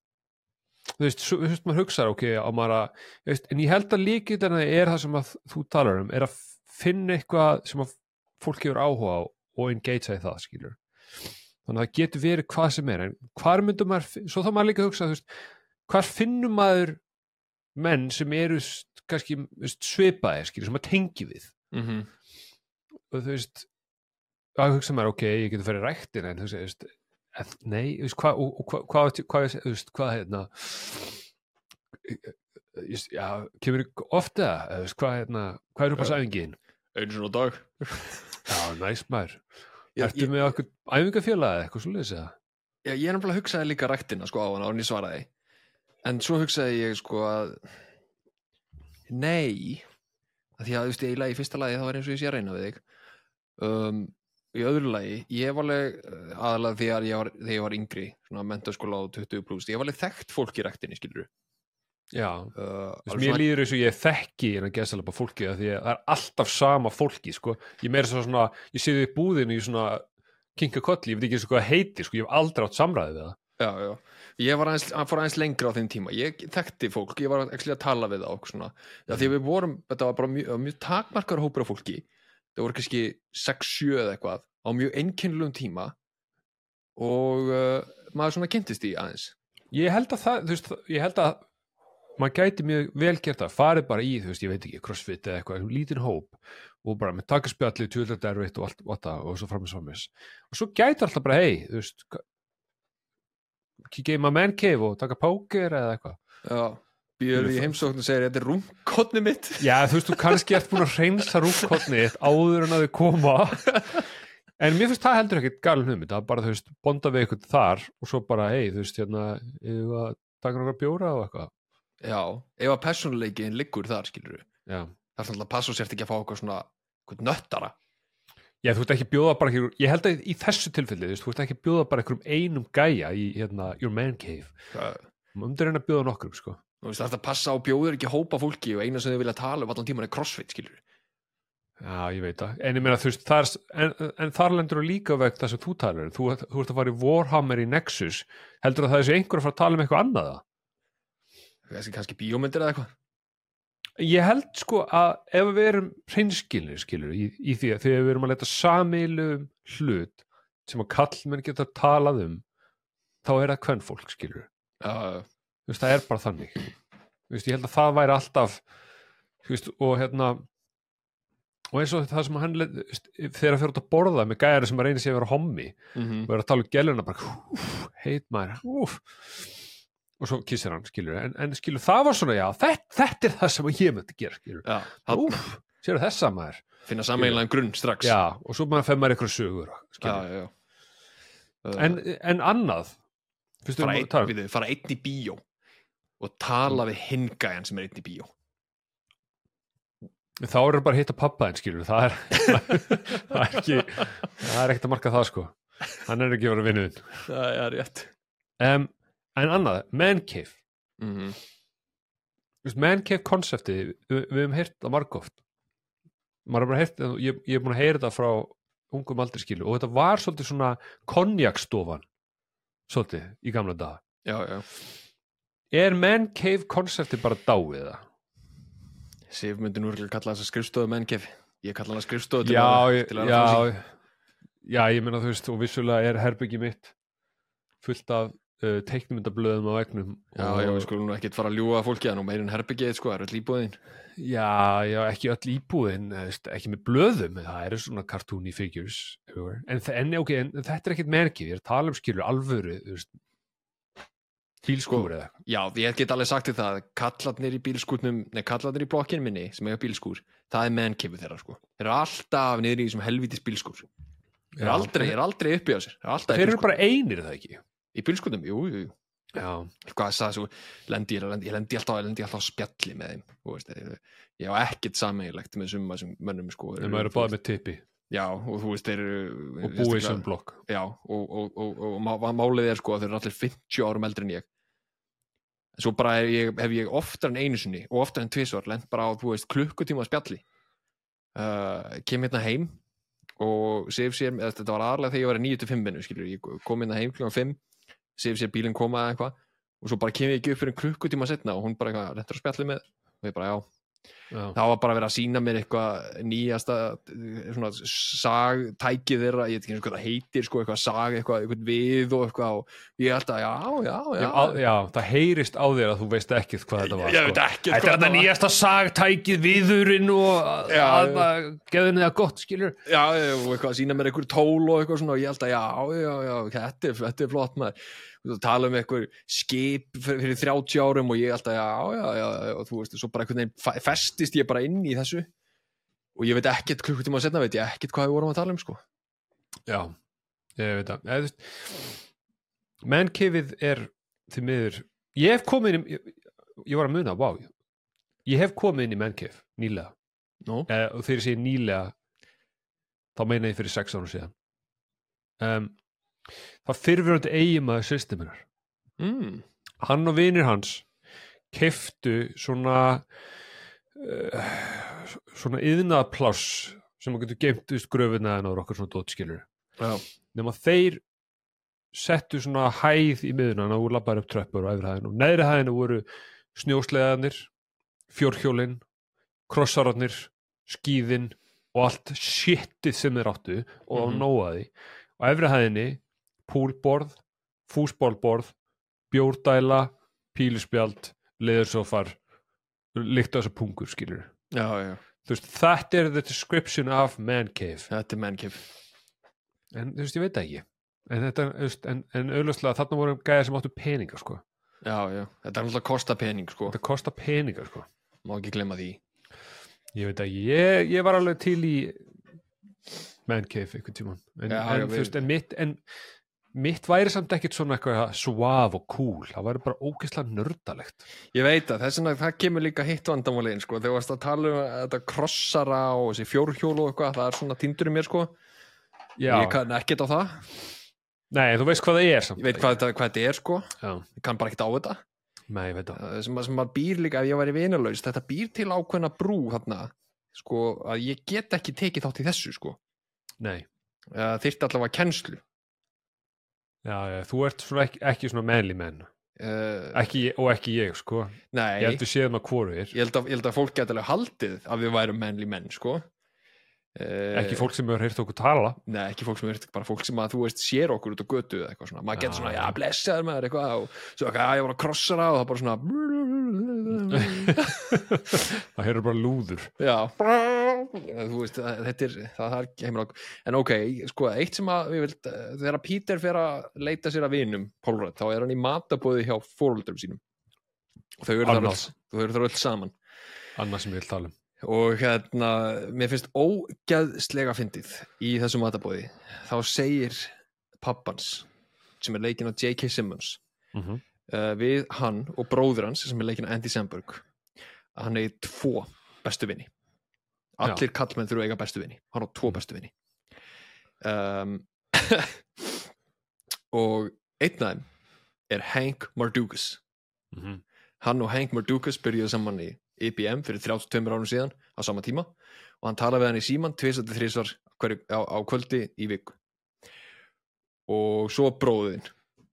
þú veist, þú veist, maður hugsaður ok, á maður að, veist, en ég held að líkið þarna er það sem að þú talar um er að finna eitthvað sem að fólk hefur áhuga á og engagea í það, skilur. Þannig að það getur verið hvað sem er, en hvar myndum maður, svo þá maður líka að hugsa, þú veist, hvar finnum maður menn sem eru kannski svipaðir, skilur, sem maður tengi við. Mhm. Og þú veist, að hugsa maður, ok, ég getur farið ræktin en þú veist, nei, þú veist, hvað og hvað, hvað, hvað, þú veist, hvað hérna já, kemur ofta, þú veist, hvað hérna hvað er upp á sæfingin? Einu svona dag. Já, næs maður. Ertu með okkur æfingafélag eða eitthvað svoleiðis eða? Já, ég er náttúrulega að hugsaði líka ræktina, sko, á hann áður en ég svaraði. En svo hugsaði ég, sko, að nei, að því að, þú veist, eiginlega í fyrsta lagi þá var eins og ég sé að reyna við þig. Um, í öðru lagi, ég var alveg aðalega þegar ég var, þegar ég var yngri svona menntaskóla á tuttugu pluss ég var alveg þekkt fólk í ræktinni, skilur Já, uh, mér svona... líður eins og ég þekki en að gæsa alveg fólki að því að það er alltaf sama fólki, sko, ég meira svo svona ég sé þið í búðinu í svona kinka kolli, ég veit ekki eins og hvað heiti, sko, ég hef aldrei átt samræði við það. Já, já, ég var aðeins, að fór aðeins lengra á þeim tíma, ég þekkti fólk, ég var ekki að tala við það og svona, já, því við vorum, þetta var bara mjög, mjög takmarkar hópur af fólki það voru kannski sex sjö eða eitthvað á mjög einkennilegum tíma og uh, maður svona kynntist í aðeins. Ég held að það, þú veist, ég held að maður gæti mjög vel gert það, farið bara í, þú veist, ég veit ekki, crossfit eða eitthvað, lítinn hóp og bara með takaspjalli, tjóðlega derfitt og allt, allt það og svo framins framins. Og svo gæti alltaf bara, hei, þú veist, kíkja í maður man cave og taka póker eða eitthvað. Já, býður í heimsókn og segir, þetta er rúmkotni mitt. Já, þú veist, þú kannski ert búin að hreinsa rúmkotni þitt áður en að þau koma. En mér finnst það heldur ekkert galin hugmynd, það bara, þú veist, bonda við eitthvað þar og svo bara, hei, þú veist, hérna, ef að taka nokkra bjóra og eitthvað. Já, ef að persónuleikin liggur þar, skilur við. Já. Það er svona að passa og sért ekki að fá eitthvað svona eitthvað nöttara. Já, þú ert ekki bjóða bara ekki, ég held að í þessu tilfelli, þú veist, þú ert ekki bjóða bara einhverjum einum gæja í, hérna, your man cave. Hvað? Maður myndir reyna að bjóða nokkrum, sko. Þú veist, það er að passa á bjóður ekki hópa fólki og eina sem þau vilja tala um allan tíman er crossfit, skilur við. Já, ég veit það. En ég meina, þú veist, það er, en, en þar lendur þú líka veg það sem þú talar um. Þú, þú ert að fara í Warhammer í Nexus, heldur að það sé einhver að fara að tala um eitthvað annað það? Þessi kannski bíómyndir eða eitthvað? Ég held sko að ef við erum hreinskilnir, skilur, í, í því að þegar við erum að leta sameiginlegum hlut sem að kallmenn geta talað um, þá er það kvenfólk, skilur. Já, já. Þú veist, það er bara þannig. Þú veist, ég held að það væri alltaf, þú veist, og hérna, og eins og það sem hann, veist, þegar það fyrir út að borða með gæri sem að reyna sig að vera hommi, Mm-hmm. og er að tala um gæluna bara, úf, heit maður, úf, og svo kissir hann, skilur, en, en skilur, það var svona, já, þetta, þetta er það sem ég myndi gera, skilur, Já, það úf, sérðu þessa maður, finna sameiginlegan grunn strax. já, og svo maður femmar eitthvað sögur, já, skilur, já, já. Uh, en, en annað, fyrstu fara, við einn, að tala, við, fara einn í bíó og tala við hingæjan sem er einn í bíó. þá er það bara að hitta pappa en skilur, það er, það er ekki, það er ekkert að marka það, sko, hann er ekki að vera vinnuðinn. Það er rétt. Um, en annað, man cave, Mm-hmm. man cave konsepti, við, við hefum heyrt það margóft, maður er bara heyrt, ég, ég er búin að heyra það frá ungum aldrei, skilur, og þetta var svolítið svona konjakstofan, svolítið, í gamla daga. Já, já. Er man cave konsepti bara dáið það? Sif myndi nú örugglega kalla þessa skrifstofu mannkef. Ég kalla hana skrifstofu til Já, að, ég- til að já, fá sig. já, ég meina, þú veist, og vissulega er herbyggi mitt fullt af uh, teiknumyndablöðum á vegnum. Já, og, já, við skulum nú ekkert fara að ljúga fólki að nú meirinn herbyggið, sko, það er öll íbúðin. Já, já, ekki öll íbúðin, eh, veist, ekki með blöðum, það eru svona cartoony figures, everywhere. en, þe- en, okay, en þetta er ekkert merkið, ég er að tala um skilur alvöru, þú veist, bílskúr eða eitthvað. Já, ég get alveg sagt þér það, kallarnir í bílskúrnum, nei, kallarnir í blokkinu minni sem eiga bílskúr, það er mannkefu þeirra, sko. Þeir eru alltaf niður í þessum helvítis bílskúr. Þeir eru Já. aldrei, þeir eru aldrei uppi á sér. Þeir eru alltaf í Þeir eru bílskúr. bara einir, er það ekki? Í bílskúrnum, jú, jú, jú. Já, Hvað það svo, lendi ég, lendi, ég lendi alltaf, ég lendi alltaf á spjalli með þeim, þú veist, þeir, ég á ekkert sameiginlegt með summa sem mönnum, sko. þeir eru báðið með tippi Já, og þú veist, þeir eru... og búið sem blokk. Já, og, og, og, og, og má- málið er sko að þeir eru allir fimmtíu árum eldri en ég. Svo bara hef ég, hef ég oftar en einu sinni og oftar en tvisvar lent bara á, þú veist, klukkutíma spjalli. Uh, kem hérna heim og Sif sér, eða þetta var aðalega þegar ég var níu til fimm vinnu, skilur, ég kom hérna heim klukkan fimm, Sif sér bílinn koma eða eitthvað og svo bara kem ég ekki upp fyrir en klukkutíma setna og hún bara eitthvað, lentur að spjalli með og ég bara, já. Já, Það var bara að vera að sína mér eitthvað nýjasta svona sagtækið þeirra, ég veit ekki eins og hvað það heitir, sko, eitthvað sag, eitthvað, eitthvað við og eitthvað og ég alltaf, já, já, já. já, á, já, það heyrist á þér að þú veist ekkert hvað þetta var, Ég veit sko. ekkert Þetta er hvað þetta það var. nýjasta sagtækið viðurinn og Já, að að geðinu það gott, skilur. Já, og eitthvað að sína mér eitthvað tól og eitthvað svona og ég alltaf, já, já, já, þetta er, þetta er flott maður. Þú tala um eitthvað skip fyrir þrjátíu árum og ég alltaf, já, já, já, já, og þú veist, svo bara einhvern veginn festist ég bara inn í þessu og ég veit ekkert klukkutíma setna, veit ég ekkert hvað við vorum að tala um, sko. Já, ég veit það. Eða, þú veist, man-caveið er því miður, ég hef komið inn í, ég, ég var að muna, vá, ég hef komið inn í man-cave nýlega. Nú? Eh, og þegar ég segi nýlega, þá meina ég fyrir sex árum síðan. Um, það fyrrverandi eiginmaður systemunar. Mm. Hann og vinir hans keyptu svona uh, svona iðnaðarpláss sem að getur geimt vist gröfuna en á okkur svona dótskilur. Já. Nefn að þeir settu svona hæð í miðuna og labbaði upp tröppur og efri hæðinu og neðri hæðinu voru snjósleðarnir, fjórhjólin, krossararnir, skíðin, og allt shitið sem þeir áttu og Mhm. á nóaði og efri hæðinni púlborð, fúsbólborð bjórdæla, píluspjald leðursófar líkt á þessar pungur, skilur Já, já, þú veist, þetta er the description of man cave þetta er man cave. en þú veist, ég veit það ekki en þetta, þú veist, en, en auðvitað þarna voru gæðir sem áttu peninga, sko Já, já, þetta er alltaf að kosta pening, sko. þetta kostar peninga, sko Má ekki glemma því. ég veit ekki, ég, ég var alveg til í man cave einhvern tímann en, Já, en já, þú við- veist, en mitt en mitt væri samt ekkit svona eitthvað suave og cool, það væri bara ógeðslega nördalegt Ég veit að þess vegna það kemur líka hitt vandamáliðin, sko. Þegar varst að tala um að þetta krossara og þessi fjórhjól og eitthvað, það er svona tindur í mér, sko. já, Ég kann ekkert á það. nei, þú veist hvað það er samt Ég veit hvað þetta, hvað þetta er, sko. já, Ég kann bara ekkert á þetta. nei, ég veit það Það sem, að- sem maður býr líka, ef ég væri vinalaus, þetta býr til ákveðna brú, þarna, sko, að ég get ekki tekið þátt í þessu, sko. nei, Þyrfti allavega kennslu. já, já, þú ert svona ekki, ekki svona manly man Uh, ekki, ég- og ekki ég, sko nei, ég held við séðum að hvoru er ég held að, ég held að fólk geti alveg haldið að við værum manly menn, sko. Uh, ekki fólk sem hefur heyrt okkur tala Nei, ekki fólk sem er bara fólk sem að þú veist sér okkur út á götu eða eitthvað svona, maður getur Já, svona, já. já, blessaður maður eitthvað og svo eitthvað, já, ég var að krossa það og það bara svona það heyrður bara lúður já, þú veist, það- þetta er það er heimil okkur, en ok, sko eitt sem að við vilt, þegar Peter fer að leita sér að vinum, Pólrödd, þá er hann í matabóði hjá foreldrum sínum og þau eru þar öll, Annars. þau eru þar öll saman annað sem ég vil tala um og hérna, mér finnst ógeðslega fyndið í þessu matabóði þá segir pappans sem er leikinn á J K. Simmons mm -hmm. uh, við hann og bróður hans sem er leikinn á Andy Samberg að hann er tvo bestu vini allir kallmenn þurfa að eiga bestu vini hann á tvo bestu vini um, og einn af þeim er Hank Mardukas Mm -hmm. hann og Hank Mardukas byrjuðu saman í I B M fyrir þrjátíu og tveimur árum síðan á sama tíma og hann talaði við hann í síman tvisvar til þrisvar hverju, á, á kvöldi í viku og svo bróðin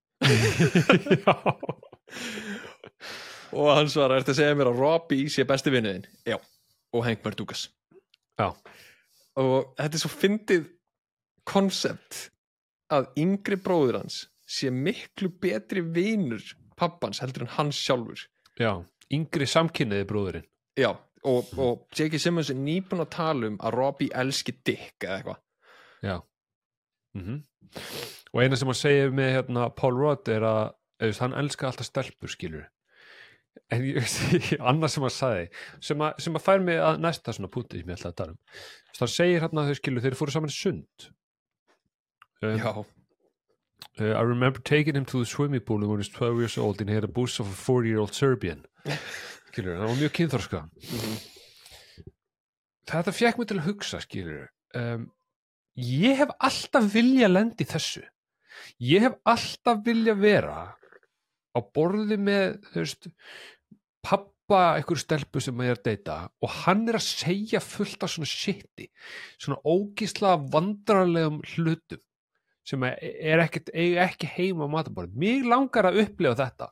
og hann svarar, ertu að segja mér að Robbie sé besti vinnuðin? Já, og Hank Mardukas já, og þetta er svo fyndið konsept að yngri bróður hans sé miklu betri vinur pappans heldur en hans sjálfur já, yngri samkynniði bróðurinn já, og, og J K. Simmons er nýbúin að tala um að Robbie elski Dick eða eitthvað já mm og eina sem hann segir með hérna, Paul Rudd er að eða, hann elska alltaf stelpur, skilur en ég veist, annað sem hann sagði sem að, sem að fær mig að næsta svona púti sem ég ætla að tala um þannig segir hérna þau skilur, þeir fóru saman í sund um, já, Uh, I remember taking him to the swimming pool when he was twelve years old and he had a boost of a forty-year-old Serbian. Skilur, hann var mjög kynþorska. Mhm. Þetta fekk mig til að hugsa, skilur. Um, ég hef alltaf vilja lendi þessu. Ég hef alltaf vilja vera á borði með, þú veist, pappa einhverju stelpu sem ég er að deyta og hann er að segja fullt af svona shiti, svona ógislega vandrarlegum hlutum sem er ekkert, ekki heima á mataborðið. Mig langar að upplifa þetta.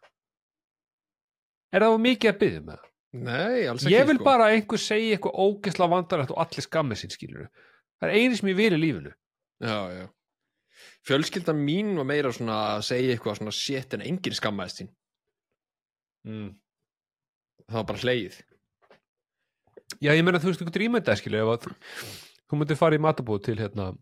Er það mikið að biðja með það? nei, alls ekki Ég vil sko. bara að einhver segi eitthvað ógeðslega vandarlegt og allir skammi sín, skilur. Það er einu sem ég vil í lífinu. já, já fjölskyldan mín var meira svona að segja eitthvað svona shit en enginn skammaðist sín Mm. það var bara hlegið Já, ég meina þú veist, þú getur ímyndað, skilur, ef að þú, þú myndir fara í matabóð til hérna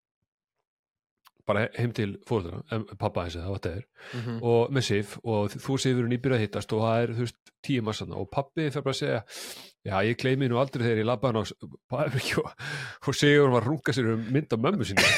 bara heim til fóreldra, pappa hans eða hvað það er mm og með Sif og þú Sifur nýbyrjað að hittast og það er, þú veist, tíu massana og pappi fer bara að segja, já, ég gleymi nú aldrei þegar ég labba hann á Bærbyrkju og, og Sigur var að runga sér um mynd af mömmu sinni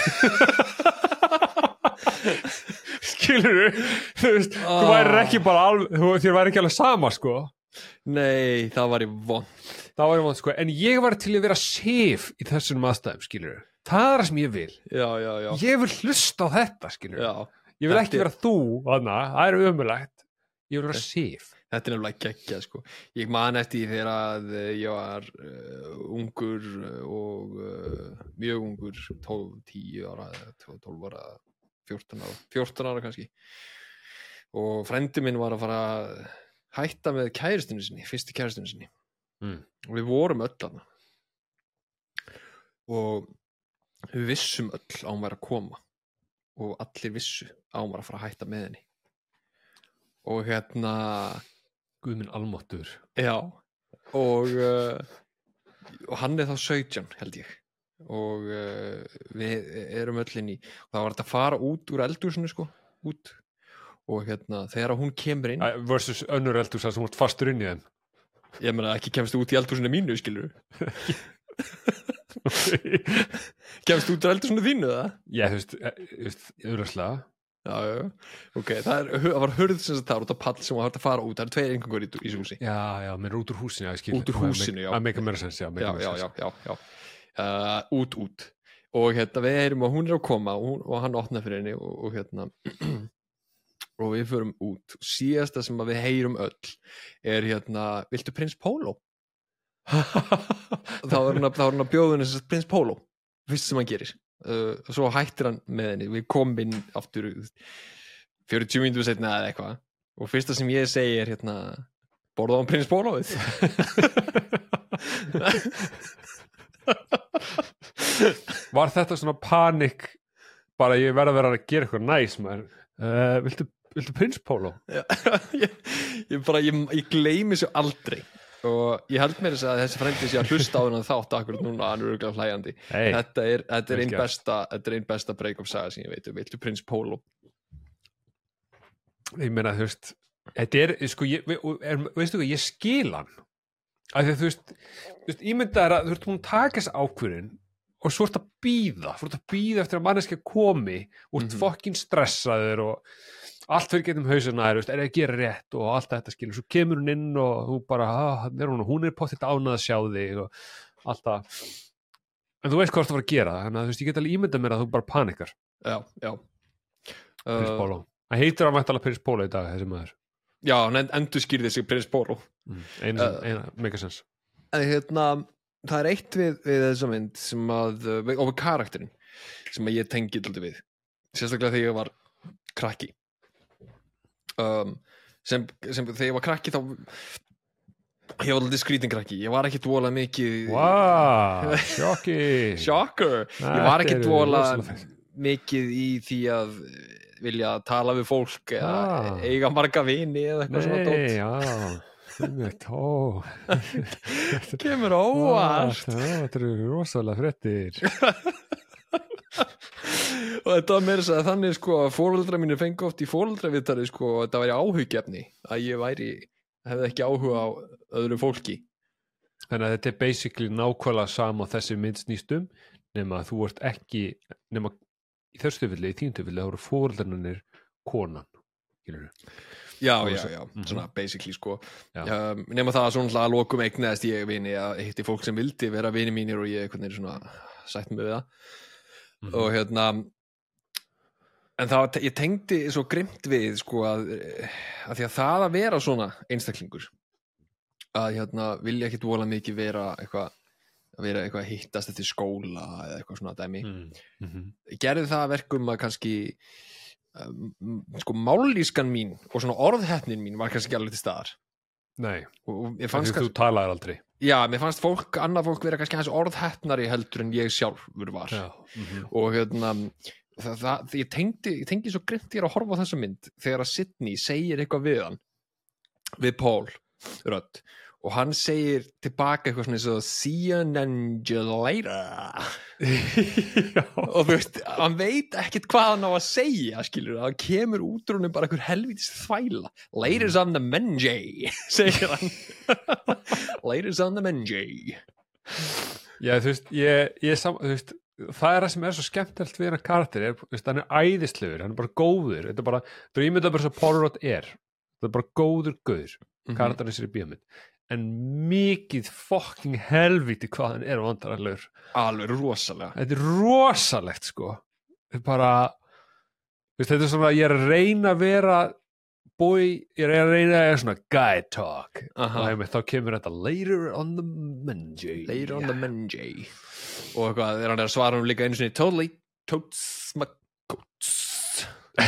skilur þú veist, þú væri ekki bara alveg, þú, þér væri ekki alveg sama, sko nei, það var í von það væri mátt, sko, en ég var til að vera Sif í þessum aðstæðum, skilur það er það sem ég vil, já, já, já, ég vil hlusta á þetta, skilur já. ég vil Þetta ekki er- vera þú, þarna, það er ömulegt ég vil vera Sif Þetta er nefnilega geggjað sko. Ég man eftir því þegar að eh, ég var uh, ungur og uh, mjög ungur, tólf, tíu ára, tólf ára, fjórtán ára, fjórtán ára kannski. Og frendi minn var að fara að hætta með kæristinu sinni, fyrstu kæristinu sinni. Mm. Og við vorum öll þarna. og við vissum öll að hún væri að koma og allir vissu að hún var að fara að hætta með henni og hérna Guð minn almáttur já og, uh, og hann er þá sautján held ég og uh, við erum öll inn í og það var þetta að fara út úr eldhúsinu sko út og hérna þegar hún kemur inn versus önnur eldhús sem vart fastur inn í þeim ég meina ekki kemst út í eldhúsinu mínu skilur kemst út úr eldhúsinu þínu það? Já, þú veist, þú veist, auðvitað Já, já, ok, það, er, það var hurð sem það var út af pall sem var hægt að fara út, það eru tveir einhverjum í, í þessu húsi. Já, já, menn út úr húsinu, já, skil. Út úr húsinu, já. Það meika meira sens, já. Já, já, já, já, já. Uh, út, út. Og hérna, við heyrum að hún er að koma og, hún, og hann opnar fyrir henni og, og hérna, og við förum út. Síðasta sem við heyrum öll er hérna, viltu prins Pólo? þá er hann að, að bjóða henni sem prins Pólo, fyrst sem hann gerir. Uh, og svo hættir hann með henni við komum inn aftur fjörutíu mínútur seinna eða eitthvað og fyrsta sem ég segi er hérna borða hann prins Pólóið Var þetta svona panik bara ég verð að vera að gera eitthvað næs maður uh, viltu, viltu prins Póló? ég, ég bara ég, ég gleymi svo aldrei og ég held mér þess að þessi frendi sé að hlusta á hennan þátt akkurat núna, hann er örgulega hlæjandi hey, þetta er, þetta er einn besta þetta er einn besta break-up saga sem ég veit viltu prins Pólo ég meina þú veist þetta er, sko, ég, er, veistu hvað, ég skil hann af því að þú veist, þú veist ímyndað er að þú ert múin að taka þess ákvörðin og svo ert að býða þú ert að býða eftir að manneskja komi og ert mm-hmm. fokkin stressaður og allt fyrir getum hausina er, er að gera rétt og allt þetta skilur, svo kemur hún inn og þú bara, ah, er hún, hún er pottitt ánað að sjá þig og allt það en þú veist hvað þú ert að fara að gera þannig að þú veist, ég get alveg ímyndað mér að þú bara panikar já, já Prins Pólo, það heitir að mættala Prins Pólo í dag þessi maður já, hann endur skýrði sig Prins Pólo mm, eina, uh, eina, megasens en hérna, það er eitt við, við þessa mynd sem að, og við karakterinn sem að ég tengi alltaf við sérstaklega þegar ég var krakki Um, sem, sem þegar ég var krakki þá ég var alltaf skrítin krakki ég var ekki dvola mikið wow, sjokki shocker, ég var ekki dvola mikið í því að vilja tala við fólk eða ah. eiga marga vini eða eitthvað svona dót nei, já kemur óvart þetta eru rosalega fréttir og þetta var meira að þannig sko að foreldrar mínir fengi oft í foreldraviðtali sko að þetta væri áhugjefni að ég væri, hefði ekki áhuga á öðru fólki þannig að þetta er basically nákvæmlega sama þessi mynd snýstum nema að þú ert ekki nema í þessu tilfelli, í þín tilfelli þá eru foreldrarnir konan skilurðu já, já, já, mm-hmm. svona basically sko um, nema það að svona að lokum eignaðist ég vini að hitti fólk sem vildi vera vini mínir og ég hvernig svona sætt mig við það mm-hmm. og hérna en það, ég tengdi svo grimt við sko að, að því að það að vera svona einstaklingur að hérna vilja ekkit vola mikið vera eitthvað að vera eitthvað að hittast eftir skóla eða eitthvað svona dæmi mm-hmm. gerði það verkum að kannski um, sko mállýskan mín og svona orðheppnin mín var kannski ekki alveg til staðar nei, og ég því fannst kannski, þú talaðir aldrei já, mér fannst fólk, annað fólk vera kannski hans orðheppnari heldur en ég sjálfur var já, mm-hmm. og hérna Það, það, ég tengdi, ég tengi svo grimt ég að horfa á þessa mynd þegar að Sydney segir eitthvað við hann við Paul rödd og hann segir tilbaka eitthvað svona eins og see you later og þú veist hann veit ekkert hvað hann á að segja skilur, það kemur út úr hann bara einhver helvítis þvæla later's on the menjay segir hann later's on the menjay já þú veist ég, ég sam, þú veist það er það sem er svo skemmtilegt við hann karakter er, veist, hann er æðislegur, hann er bara góður þetta er bara, þú ímyndar bara svo Paul Rudd er það er bara góður gauður mm-hmm. karakterinn sér í bíómynd en mikið fucking helvíti hvað hann er vandarlegur alveg rosalega þetta er rosalegt sko þetta er bara veist, þetta er svona, ég er að reyna að vera boy, ég er að reyna að vera svona guy talk uh-huh. og þá kemur þetta later on the menjay later on the menjay og eitthvað, þegar hann er að svara hann líka einu sinni totally, totes my coats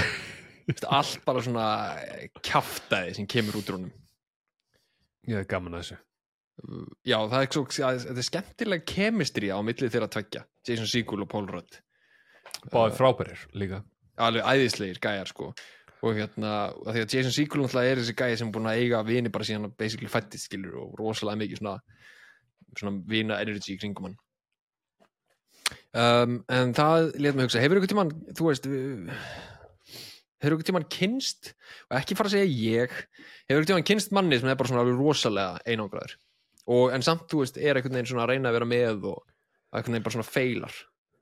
allt bara svona kjaftaði sem kemur út úr honum ég er gaman að þessu já, það er svo þetta er skemmtileg chemistry á milli þeirra tveggja, Jason Segel og Paul Rudd Báðir frábærir líka alveg æðislegir gæjar sko og hérna, að því að Jason Segel náttúrulega er þessi gæja sem er búin að eiga vini bara síðan að basically fættist skilur og rosalega mikið svona svona vina energy í kringum hann um, en það lét mig hugsa, hefur ykkur tímann þú veist hefur ykkur tímann kynst og ekki fara að segja ég hefur ykkur tímann kynst manni sem er bara svona alveg rosalega einangraður og en samt þú veist er einhvern veginn svona að reyna að vera með og einhvern veginn bara svona feilar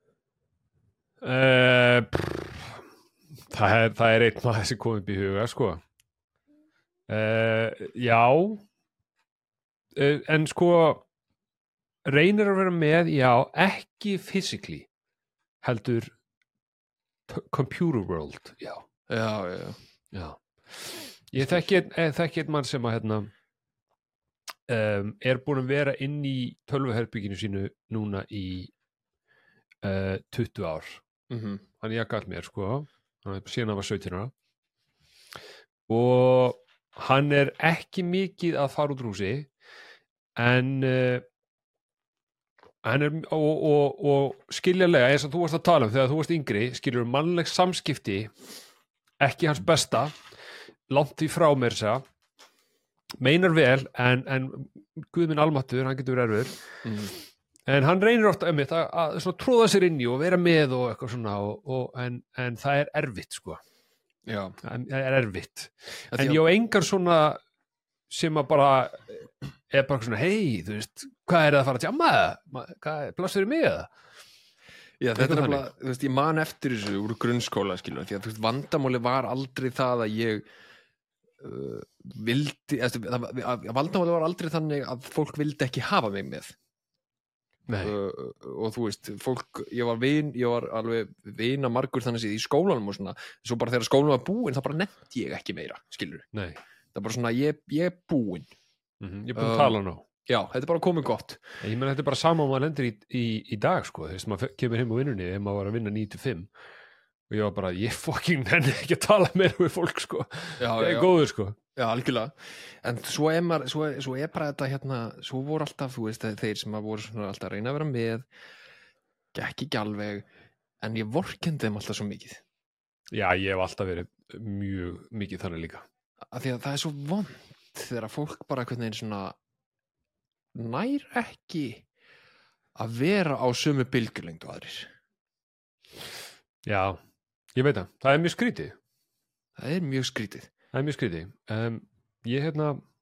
uh, það, er, það er einn maður sem kom upp í huga sko uh, já uh, en sko reynir að vera með já, ekki physically heldur computer world já, já, já, já. ég þekki þekki einn mann sem að hérna Um, er búin að vera inn í tölvuherbygginu sínu núna í uh, tuttugu ár mm-hmm. hann er jakall mér sko hann er síðan að var sautján ára og hann er ekki mikið að fara út úr húsi en uh, hann er og, og, og skiljanlega eins og þú varst að tala um þegar þú varst yngri skilur mannleg samskipti ekki hans besta langt því frá mér segja meinar vel en, en Guð minn almáttur, hann getur verið erfur mm. en hann reynir ofta um þetta að, að svona tróða sér inn í og vera með og eitthvað svona og, og, en, en það er erfitt sko já. það er erfitt að en ég á engar svona sem að bara er bara svona hei, þú veist, hvað er það að fara að tjama hvað er plass fyrir mig eða já, þetta er nefnilega, þú veist, ég man eftir þessu úr grunnskóla, skilur, því að þú veist, vandamáli var aldrei það að ég Uh, vildi valdamáli var aldrei þannig að fólk vildi ekki hafa mig með uh, og þú veist fólk, ég var vin, ég var alveg vina margur þannig að í skólanum og svona svo bara þegar skólanum var búinn þá bara nefndi ég ekki meira, skilur Nei. það er bara svona, ég, ég er búinn mm-hmm. ég er búinn að tala nú já, þetta er bara komið gott ég menn þetta er bara sama og maður lendir í, í, í dag sko, þú veist, maður kemur heim á vinnunni ef maður var að vinna níu til fimm og ég var bara, ég fucking nenni ekki að tala meira við fólk sko, já, ég er já. góður sko já, algjörlega, en svo er, maður, svo, svo er bara þetta hérna, svo voru alltaf þú veist, þeir sem voru svona alltaf að reyna að vera með gekk ekki alveg en ég vorkendi þeim alltaf svo mikið já, ég hef alltaf verið mjög mikið þannig líka af því að það er svo vond þegar fólk bara hvernig einn svona nær ekki að vera á sömu bylgjulengd og aðrir já Ég veit það, það er mjög skrítið. Það er mjög skrítið. Það er mjög skrítið. Um, ég hérna,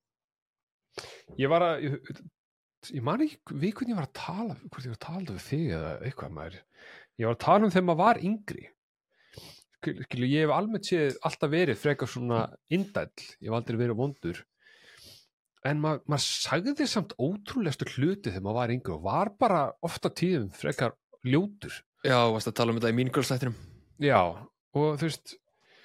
ég var að, ég, ég man ekki við hvernig ég var að tala, hvort ég var að tala við þig eða eitthvað maður. Ég var að tala um þegar maður var yngri. Skilu, ég hef almennt séð alltaf verið frekar svona indæll. Ég hef aldrei verið vondur. En maður, maður sagði þér samt ótrúlegastu hluti þegar maður var yngri og var bara ofta tíðum frekar ljótur. Já, varst að tala um þetta í míngörðslættinum. Já, og þú veist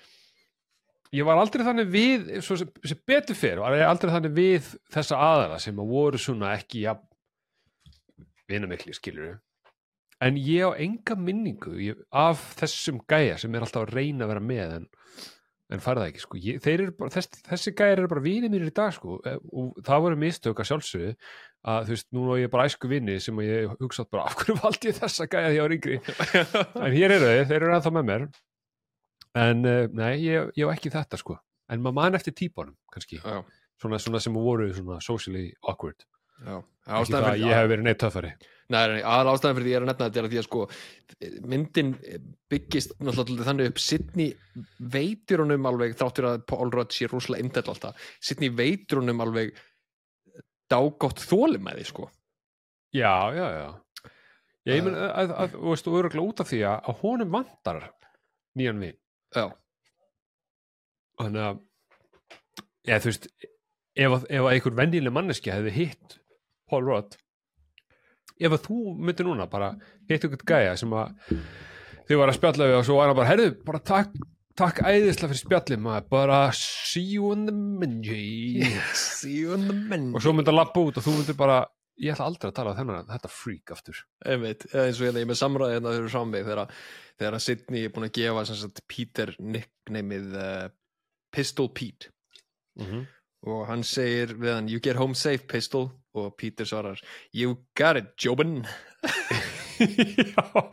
ég var aldrei þannig við svo sem, sem betur fyrir, var ég aldrei þannig við þessa aðala sem að voru svona ekki ja, vinamikli skilur en ég á enga minningu ég, af þessum gæja sem er alltaf að reyna að vera með en, en farða ekki sko ég, þeir eru bara, þess, þessi gæjar eru bara vinir mínir í dag sko og það voru mistök að sjálfsögðu að þú veist, núna er ég bara æsku vini sem að ég hugsaði bara, af hverju valdi ég þessa gæja því ég var yngri en hér eru þeir, þeir eru ennþá með mér en uh, nei, ég, ég hef ekki þetta sko en maður man eftir típunum kannski svona, svona sem voru svona socially awkward Já. ekki það að ég hef verið neitt töffari Nei, nei, aðal ástæðan fyrir því ég er að nefna þetta er að því að sko myndin byggist náttúrulega þannig upp Sydney veitir honum alveg þráttur að Paul Rudd sé rosalega indæll alltaf Sydney veitir honum alveg dágott þolinmæði sko já, já, já ég menn að, að, að, þú veist, þú öruglega út af því að honum vantar nýjan vin já þannig að ja, þú veist, ef að, ef að einhver venjuleg manneski hefði hitt Paul Rudd ef að þú myndir núna bara hitt einhvern gæja sem að þið var að spjalla við og svo var hann bara, herðu, bara takk Takk æðislega fyrir spjallið maður, bara see you on the menu see you on the menu og svo myndi að lappa út og þú myndi bara ég ætla aldrei að tala þennan, þetta freak aftur einmitt, eins og ég með samræði hérna þegar fram mig þegar, þegar að Sydney er búin að gefa sagt, Peter nicknameið uh, Pistol Pete mm-hmm. og hann segir við hann, you get home safe pistol, og Peter svarar, you got it, Jobin. Já.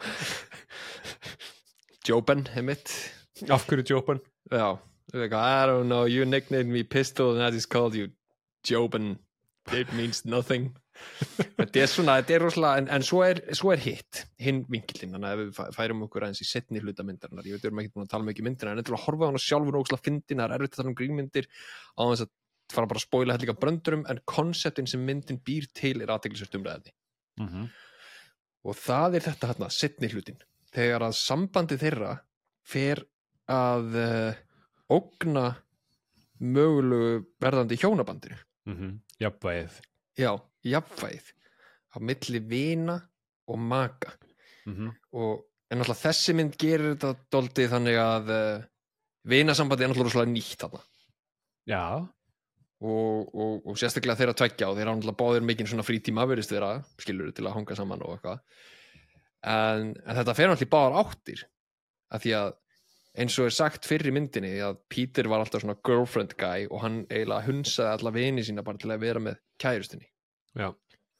Jobin, heimitt. Af hverju Jobin? Já, like, I don't know, you nicknamed me Pistol and I just called you Jobin. It means nothing. Þetta er svona, þetta er rosalega, en, en svo er, svo er hitt, hinn vinkillinn, þannig að ef við færum okkur aðeins í setni hluta myndarinnar, ég veit, við erum ekki búin að tala mikið um myndina, en til að horfa á hana sjálfur og ókslega fyndin, það er erfitt að tala um grínmyndir, á þess að fara bara að spoila þetta líka bröndurum, en konseptin sem myndin býr til er athyglisvert umræðefni. Mm-hmm. Og það er þetta hérna, setni hlutin, þegar að sambandi þeirra fer að uh, ógna mögulegu verðandi hjónabandinu. Mm-hmm. Jafnvægið. Já, jafnvægið á milli vina og maka. Mm-hmm. Og en náttúrulega þessi mynd gerir þetta dálítið þannig að uh, vinasambandi er náttúrulega rosalega nýtt þarna. Já. Og, og, og sérstaklega þeirra tveggja, og þeirra náttúrulega báðir mikinn svona frítíma virðist vera, skilur til að hanga saman og eitthvað. En, en þetta fer náttúrulega í báðar áttir, af því að eins og er sagt fyrr í myndinni að Peter var alltaf svona girlfriend guy og hann eiginlega hunsaði alla vini sína bara til að vera með kærustinni. Já.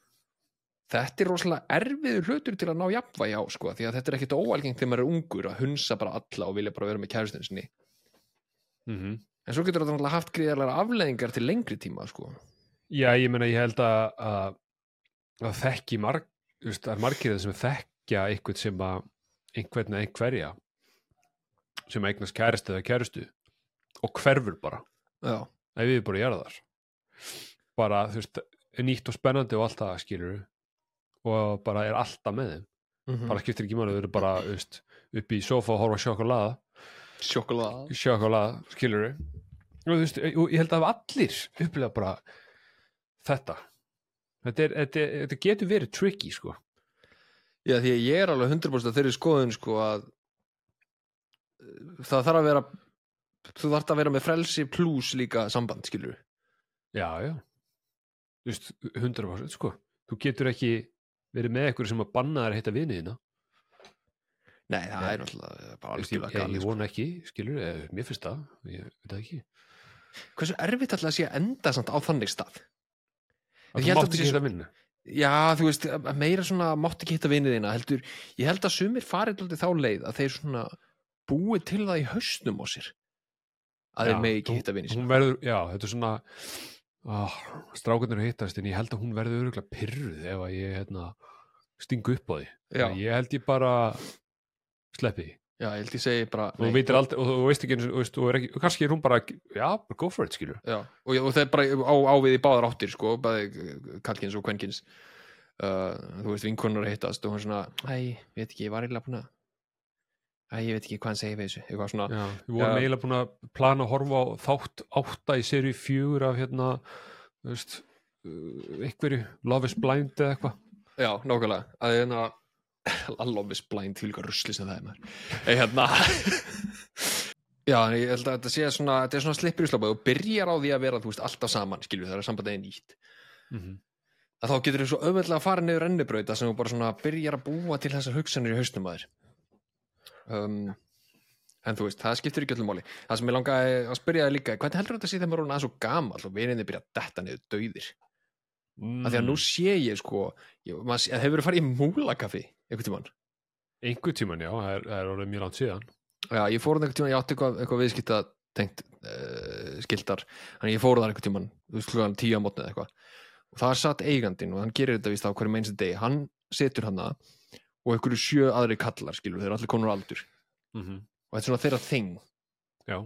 Þetta er rosalega erfiður hlutur til að ná jafnvægi á, sko, því að þetta er ekkit óalgengt þegar maður er ungur að hunsa bara alla og vilja bara vera með kærustinni sinni. Mm-hmm. En svo getur þetta náttúrulega haft gríðarlega afleiðingar til lengri tíma, sko. Já, ég meina, ég held að að, að þekki marg, just, það er margir sem þekkja einhvern sem að einhvern eða einhverja sem eignast kæristu eða kæristu og hverfur bara. Já. Ef við bara gera þar. Bara, þú veist, nýtt og spennandi og allt það, skilur og bara er alltaf með þeim. Mm-hmm. Bara skiptir ekki máli, þau eru bara, þú veist, upp í sofa og horfa sjokolada. Sjokolada. Sjokolada, skilur og þú veist, og ég held að allir upplega bara þetta. Þetta, er, þetta, er, þetta getur verið tricky, sko. Já, því að ég er alveg hundrað prósent að þeirri skoðun, sko, að það þarf að vera þú þarf að vera með frelsi plus líka samband, skilur við. Já, já. Þú veist, hundrað prósent, sko. Þú getur ekki verið með eitthvað sem að banna þær að hitta viniðina. Nei, það Nei. er náttúrulega bara algjörlega galið. Ég, ég vona sko. ekki, skilur við, mér finnst það, ég veit það ekki. Hversu erfitt alltaf að sé að enda samt á þannig stað? Að þú mátt ekki hitta vinnu? Já, þú veist, meira svona mátt ekki hitta viniðina, heldur, ég held að sumir farið alltaf þá leið að þeir svona búið til það í hausnum á sér að þeir megi ekki hitta vini sína. Hún verður, já, þetta er svona oh, strákarnir að hittast, en ég held að hún verður örugglega pirruð ef að ég hérna, stingu upp á því. Ég held ég bara sleppi því. Já, ég held ég segi bara og þú aldrei, og þú veist ekki, og, veist, og, ekki og kannski er hún bara, já, go for it, skilur. Já, og, og það er bara á, ávið í báðar áttir, sko, bæði kallkins og kvenkins. Uh, þú veist, vinkonur að hittast og hún svona, æ, veit ekki, ég var eiginlega búin að Æ, ég veit ekki hvað hann segir við þessu, eitthvað svona. Já, við vorum eiginlega búin að plana að horfa á þátt átta í seríu fjögur af hérna, þú veist, einhverju, Love is Blind eða eitthvað. Já, nákvæmlega, að hérna, Love is Blind, því líka rusli sem það er maður. Eða hérna, já, en ég held að þetta sé svona, þetta er svona slippur í slapað og byrjar á því að vera, þú veist, alltaf saman, skilur þegar sambandið er nýtt. Mm-hmm. Að þá getur þau svo auðveldlega að fara niður rennibrauta sem þú bara svona byrjar að búa til þessar hugsanir í hausnum að þér. Um, en þú veist, það skiptir ekki öllum máli. Það sem ég langaði að spyrja þig líka, hvernig heldur þetta að sé þegar maður er orðinn aðeins svo gamall og vininni byrja að detta niður dauðir? Mm. Af því að nú sé ég sko ég, maður, hefur verið farið í Múlakaffi einhvern tímann? Einhvern tímann, já, það er, er orðið mjög langt síðan. Já, ég fór það einhvern tímann, ég átti eitthvað, eitthvað viðskipta tengt uh, skiltar, þannig ég fór það einhvern tímann, þú veist, klukkan tíu á mótni eða eitthvað og það er satt eigandinn og hann gerir þetta víst á hverjum einstu degi, hann setur hana og einhverju sjö aðri kallar, skilur, þeir eru allir konur á aldur. Mm-hmm. Og þetta er svona þeirra þing. Já.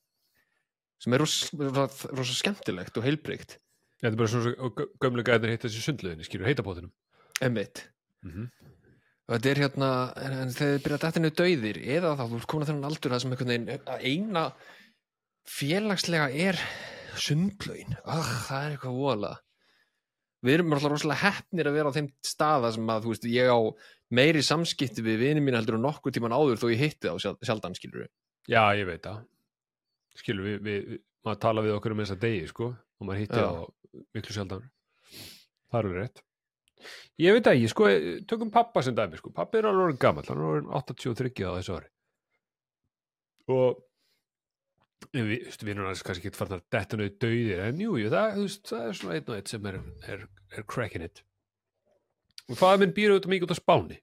Sem er rosa, rosa skemmtilegt og heilbrigt. Já, þetta er bara svona gömlu gæðir hitta þessi sundluðinni, skilur, heitabótinum. Einmitt. Mm-hmm. Og þetta er hérna, en þegar þið byrja að detta niður dauðir, eða þá þú ert komin að þennan aldur það sem einhvern veginn, að eina félagslega er sundlaugin. Ah, það er eitthvað voðalega. Við erum alltaf rosalega heppnir að vera á þeim staða sem að, þú veist, ég á meiri samskipti við vini mín heldur og nokkuð tíman áður þó ég hitti þá sjaldan, skilur við. Já, ég veit það. Skilur við, við, við maður tala við okkur um þessa degi, sko, og maður hitti þá miklu sjaldan. Það er alveg rétt. Ég veit ekki, sko, tökum pappa sem dæmi, sko. Pappi er alveg orðinn gamall, hann er orðinn áttatíu og þrjú á þessu ári. Og við, þú veist, við erum aðeins kannski ekki farnar að detta nöðu dauðir, en jú, jú, það, þú veist, það er svona einn og einn sem er, er, er cracking it. Og faðir minn býr auðvitað mikið út á Spáni.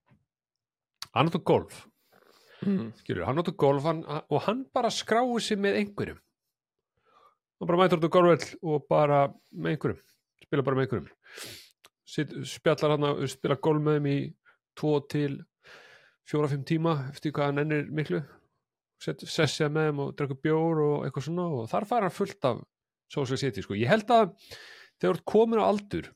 Hann notar golf. Mm. Skilur, hann notar golf hann, og hann bara skráir sig með einhverjum. Hann bara mætur út á golfvöll og bara með einhverjum. Spila bara með einhverjum. Sitt, spjallar hann að spila golf með þeim í tvo til fjóra, fimm tíma eftir hvað hann ennir miklu. Sessja með þeim og drekka bjór og eitthvað svona og þar fær hann fullt af social city, sko. Ég held að þegar þú ert komin á aldur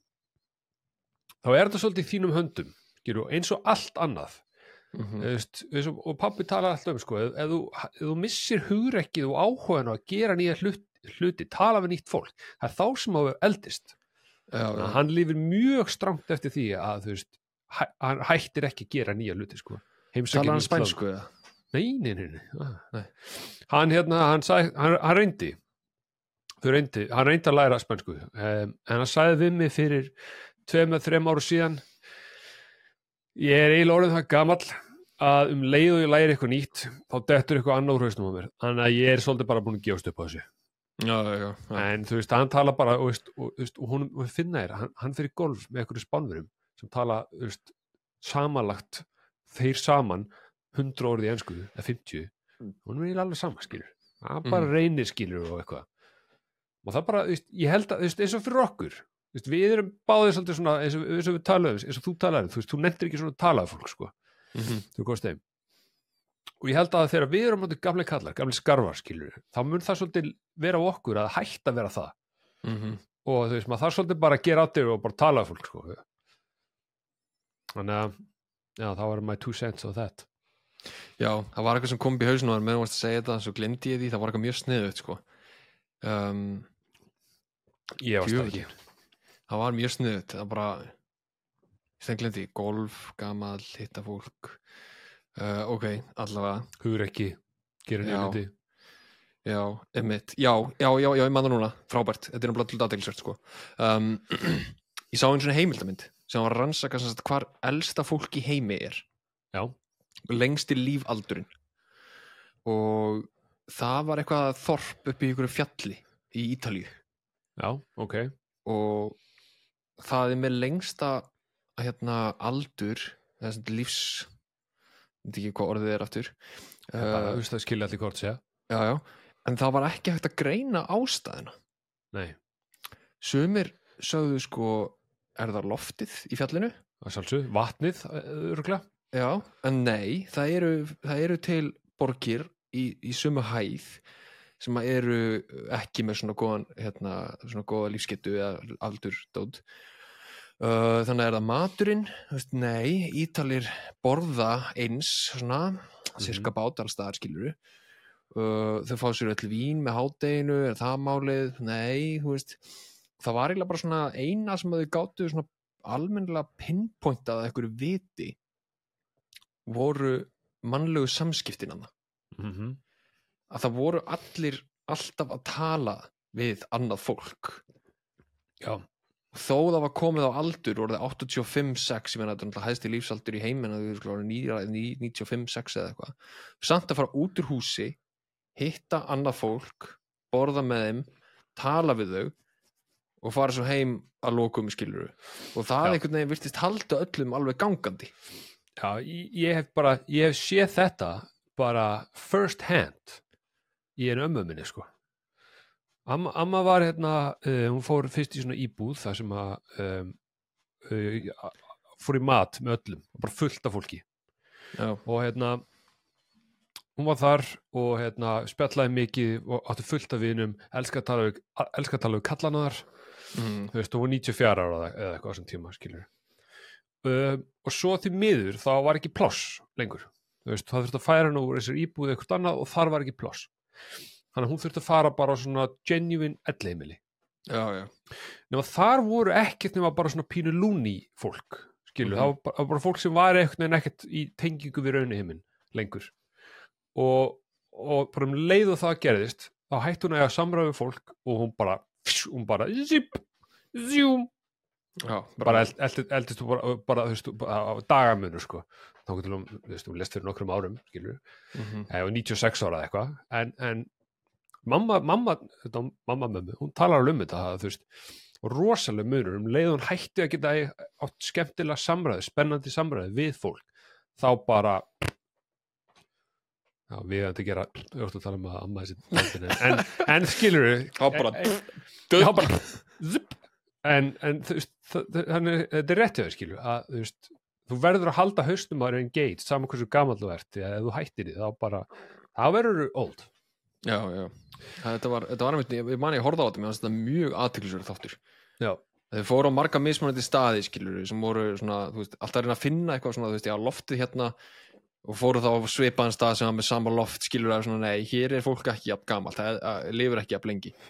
þá er þetta svolítið í þínum höndum, skilur, eins og allt annað. Mm-hmm. Veist, og, og pabbi tala alltaf um, sko, ef, ef, þú, ef þú missir hugrekkið og áhugan á að gera nýja hlut, hluti, tala við nýtt fólk, það er þá sem á eldist. Já, já. Hann lifir mjög strangt eftir því að þú veist, hæ, hann hættir ekki að gera nýja hluti, sko. Tala hann spænsku eða? Nei, nei, nei, nei. Ah, nei. Hann hérna, hann sagði, hann, hann reyndi þau reyndi, hann reyndi að læra spænsku um, en hann sagði við mig fyrir tveim eða þrem ára síðan, ég er eiginlega orðin það gamall að um leið og ég læri eitthvað nýtt þá dettur eitthvað annað úr hausnum á mér, þannig að ég er svolítið bara búin að gefast upp á þessu. Já, já, já. En þú veist, hann tala bara og, veist, og, veist, og hún, hún finna þér, hann, hann fyrir golf með einhverju spánverum sem tala, þú veist, samanlagt þeir saman hundra orðið í ensku, eða fimmtíu, hún er eiginlega alveg sama, skilur, hann bara mm. reynir, skilur og eitthvað, og það bara, þú veist, ég held að, þú veist, eins og fyrir okkur, þú veist, við erum báðið svolítið svona, eins og, eins og við talaðum, eins og þú talaðum, þú veist, þú nefndir ekki svona að talaða fólk, sko, mm-hmm. þú góðst þeim, og ég held að þegar við erum áttið gamli kallar, gamli skarvar, skilur, þá mun það svolítið vera á okkur að hætta að vera það, mm-hmm. og þú veist, maður þarf svolítið bara að gera á þig og bara talaða fólk, sko, þannig að, já, það var my two cents of that. Já, það var eitthvað sem kom upp í hausnum og meðan þú varst að segja þetta, svo glemdi ég því, það var eitthvað mjög sniðugt, sko. Um, ég varst það ekki. Það var mjög sniðugt, það bara, ég glemdi, golf, gamall, hitta fólk, uh, ok, allavega. Hugur ekki, gera nefndi. Já, einmitt, já, já, já, já, ég manna núna, frábært, þetta er náttúrulega til aðdeglisvert, sko. Um, ég sá einu svona heimildamynd sem var að rannsaka sem sagt hvar elsta fólk í heimi er. Já. Lengsti lífaldurinn og það var eitthvað þorp upp í einhverju fjalli í Ítalíu. Já, ok. Og það er með lengsta hérna aldur, eða svona lífs, ég veit ekki hvað orðið er aftur. Það uh, það skilja allir kort segja. Já, já, en það var ekki hægt að greina ástæðina. Nei. Sumir sögðu sko, er það loftið í fjallinu? Það sjálfsög, vatnið, örugglega. Já, en nei, það eru, það eru til borgir í, í sömu hæð sem eru ekki með svona góðan, hérna, svona góða lífsgetu eða aldur dót. Uh, þannig er það maturinn, veist, nei, Ítalir borða eins, svona, mm-hmm. cirka bátarstaðar, skiluru. Uh, þau fá sér öll vín með hádeginu, er það málið? Nei, þú veist, það var eiginlega bara svona eina sem þau gátu svona almennilega pinpointað að einhverju viti voru mannlegu samskiptin mm-hmm. að það voru allir alltaf að tala við annað fólk. Já. Þó það var komið á aldur orðið áttatíu og fimm sex, ég meina þetta er náttúrulega hæsti lífsaldur í heiminn að við voru níutíu og fimm sex eða eitthvað, samt að fara út úr húsi, hitta annað fólk, borða með þeim, tala við þau og fara svo heim að lokum, skilurðu, og það Já. einhvern veginn virtist halda öllum alveg gangandi. Já, ég hef bara, ég hef séð þetta bara first hand í einu ömmu minni, sko. Amma, amma var hérna, uh, hún fór fyrst í svona íbúð þar sem að um, uh, fór í mat með öllum, bara fullt af fólki. Já. Og hérna, hún var þar og hérna spjallaði mikið og átti fullt af vinum, elska að tala við, elska að tala við kallana þar, mm. þú veist, hún var níutíu og fjögur ára eða eitthvað á þessum tíma, skilur. Uh, og svo því miður þá var ekki pláss lengur, þú veist, það þurfti að færa henni úr þessar íbúið eitthvað annað og þar var ekki pláss, þannig að hún þurfti að fara bara á svona genuine elleheimili. Já, já. Nema þar voru ekkert nema bara svona pínu lúni fólk, skilur, mm-hmm. það var bara, bara fólk sem var ekkert en ekkert í tengingu við rauniheimin lengur og, og bara um leið og það gerðist þá hætti hún að eiga samræð við fólk og hún bara, hún bara zip, zoom Já, bara eld, eld, eldist þú bara, bara þú veist, á dagamunur, sko þá getur þú, þú veist, þú lest fyrir nokkrum árum, skilur mm-hmm. eða níutíu og sex ára eða eitthvað en, en mamma, mamma, þetta, mamma mömmu, hún talar alveg um þetta, þú veist, rosalega munur um leið hún hætti að geta átt skemmtilega samræði, spennandi samræði við fólk, þá bara já, við hefum þetta að gera við ætlum að tala um að amma þessi en, en skilur við þá bara já, bara zup, en, en þú veist þannig, þetta er rétt hjá þér skilur að þú veist, þú verður að halda haustum að vera engaged saman hversu gamall þú ert, því að ef þú hættir því þá bara, þá verður þú old já, já, þetta var, þetta var einmitt, ég man ég horfði á þetta, mér fannst þetta mjög athyglisverður þáttur já, þeir fóru á marga mismunandi staði skilur sem voru svona, þú veist, alltaf að reyna að finna eitthvað svona, þú veist, já, loftið hérna og fóru þá á svipaðan stað sem var með sama loft skilur að svona, nei, hér er fólk ekki jafn gamalt, það lifir ekki jafn lengi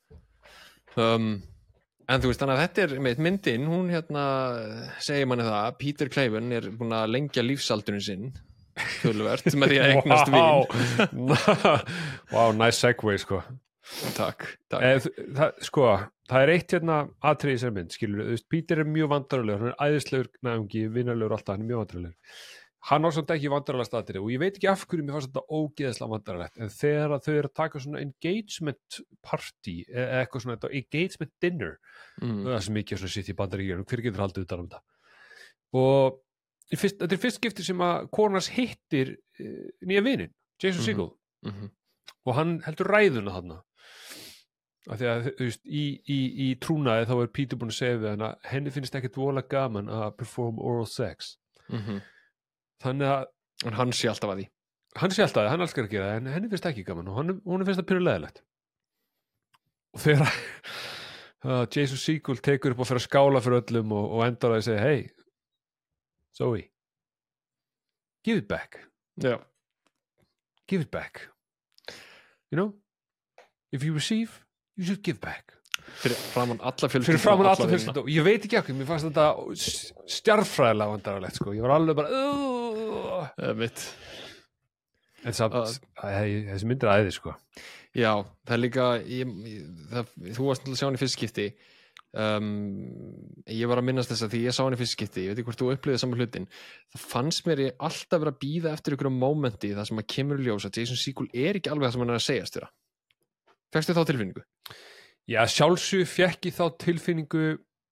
um, en þú veist, þannig að þetta er með myndin, hún hérna segir manni það, Peter Cleven er búin að lengja lífsaldurinn sinn töluvert með því að eignast vín wow, nice segue sko takk, takk. Eh, það, sko, það er eitt hérna atriði í þessari mynd, skilur, þú veist, Peter er mjög vandrarlegur, hann er æðislegur næðungi, vinarlegur alltaf, hann er mjög vandrarlegur hann var svona ekki vandrarlegast atriði og ég veit ekki af hverju mér fannst þetta ógeðslega vandrarlegt en þegar þau eru að taka svona engagement party, eða eitthvað svona engagement dinner, Mm. það er svo mikið svona sitt í Bandaríkjunum, hver getur haldið utan um þetta og fyrst, þetta er fyrst skipti sem að konars hittir uh, nýja vinin, Jason Segel mm -hmm. og hann heldur ræðuna þarna af því að þú veist, í, í, í trúnaði þá er Peter búin að segja við hann að henni finnst ekkert vola gaman að perform oral sex Mm -hmm. þannig að en hann sé alltaf að því hann sé alltaf að hann elskar að gera það en henni finnst ekki gaman og hann, hún finnst það pyrrulegilegt og þegar uh, Jason Segel tekur upp og fyrir að skála fyrir öllum og, og endar að segja hey Zoe give it back já, give it back you know if you receive you should give back fyrir framann alla fjölskyldu fyrir framann alla fjölskyldu og ég veit ekki ekki, mér fannst þetta stjarfræðilega vandarlegt sko, ég var alveg bara uh, mitt en samt, uh, þessi myndir æði sko já, það er líka ég, ég, það, þú varst að sjá hann í fyrst skipti um, ég var að minnast þess að því ég sá hann í fyrst skipti, ég veit ekki hvort þú upplýðið saman hlutin, það fannst mér ég alltaf vera að býða eftir ykkur momenti þar sem að kemur í ljós að Jason Segel er ekki alveg það sem hann er að segjast þér fækstu þá tilfinningu? Já, sjálfsög fekk ég þá tilfinningu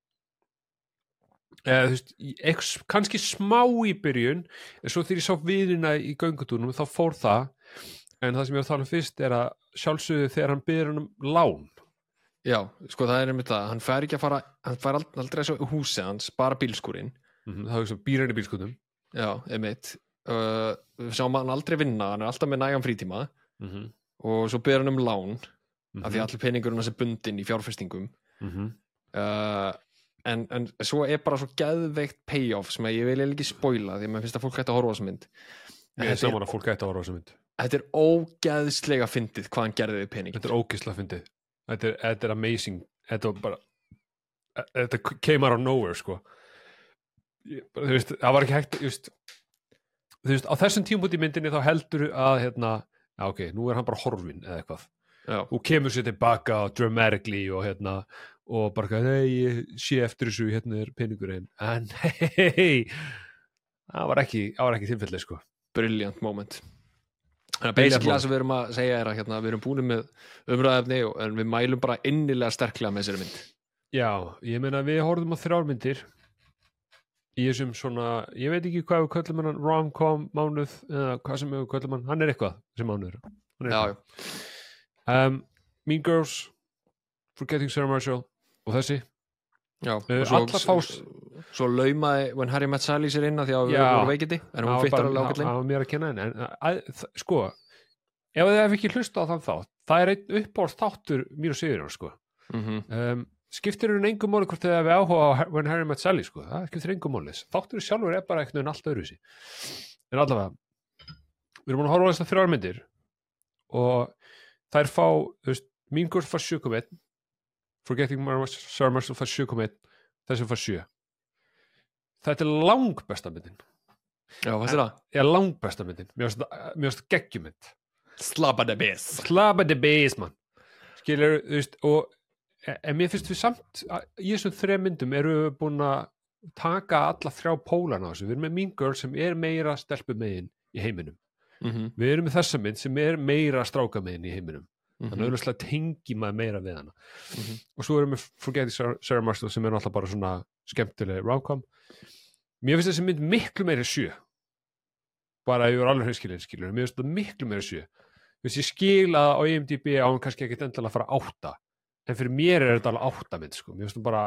eða þú veist, eitthvað, kannski smá í byrjun en svo þegar ég sá viðina í göngutúrnum þá fór það en það sem ég var að tala um fyrst er að sjálfsögðu þegar hann byrður hann um lán Já, sko það er einmitt það, hann fær ekki að fara hann fær aldrei svo húsið hans, bara bílskúrin mm -hmm, það er svo býr hann í bílskútum Já, einmitt uh, við sjáum hann aldrei vinna, hann er alltaf með nægan frítíma mm -hmm. og svo byrður hann um lán mm -hmm. af því allir peningurinn hans er bundinn í fjárfestingum mm -hmm. uh, en, en svo er bara svo geðveikt payoff sem ég vil ekki spoila því að maður finnst að fólk hætti að horfa á þessu mynd Ég er saman að fólk hætti að horfa á þessu mynd Þetta er ógeðslega fyndið hvað hann gerði við pening Þetta er ógeðslega fyndið Þetta er, þetta er amazing Þetta er bara Þetta came out of nowhere sko ég, bara, Þú veist, það var ekki hægt just, Þú veist, á þessum tímpúti í myndinni þá heldur að hérna, já ok, nú er hann bara horfinn eða eitthvað Já. og kemur sér tilbaka dramatically og hérna og bara, hei, ég sé eftir þessu hérna er peningurinn, en hei það var ekki það var ekki tilfellið sko Brilliant moment Þannig að basically það sem við erum að segja er að hérna, við erum búin með umræðefni en við mælum bara innilega sterklega með þessari mynd Já, ég meina við horfum á þrjármyndir í þessum svona, ég veit ekki hvað við köllum hann rom-com mánuð eða hvað sem við köllum hann, hann er eitthvað sem mánuður Já, já um, Mean Girls Forgetting Sarah Marshall og þessi Já, uh, og svo, alla fás svo laumaði When Harry Met Sally sér inn að því að við Já. vorum veikindi en hún fittar alveg ágætlega það var mér að kenna henni en, að, að, sko, ef þið hef ekki hlustað á þann þátt það er einn uppáhald þáttur mér og Sigurjón sko. mm -hmm. um, skiptir hún engum máli hvort þið hefði áhuga á When Harry Met Sally sko. það skiptir engum máli þáttur sjálfur er bara eitthvað en allt öðruvísi en allavega við erum búin að horfa á þessar þrjár myndir og þær fá þú veist, Mean Girls fær sjö komma einn Forgetting Sarah Marshall fær sjö komma einn þessi fær sjö þetta er langbesta myndin Já, hvað er það? Já, langbesta myndin mér finnst geggjumynd Slabba the Bass Slabba the Bass man skilur, þú veist og en mér finnst við samt að, í þessum þrejum myndum eru við búin að taka alla þrjá pólana á þessu við erum með Mean Girls sem er meira stelpumegin í heiminum mm -hmm. við erum með þessa mynd sem er meira strákamegin í heiminum þannig að auðvitað tengi maður meira við hana Mhm. og svo erum við Forgetting Sarah, Sarah Marshall sem er náttúrulega bara svona skemmtileg rom-com mér finnst þessi mynd miklu meiri sjö bara ef ég er alveg hreinskilin skilur mér finnst þetta miklu meiri sjö þú veist ég skil að á I M D B á hann kannski ekkert endilega að fara átta en fyrir mér er þetta alveg átta mynd sko mér finnst það bara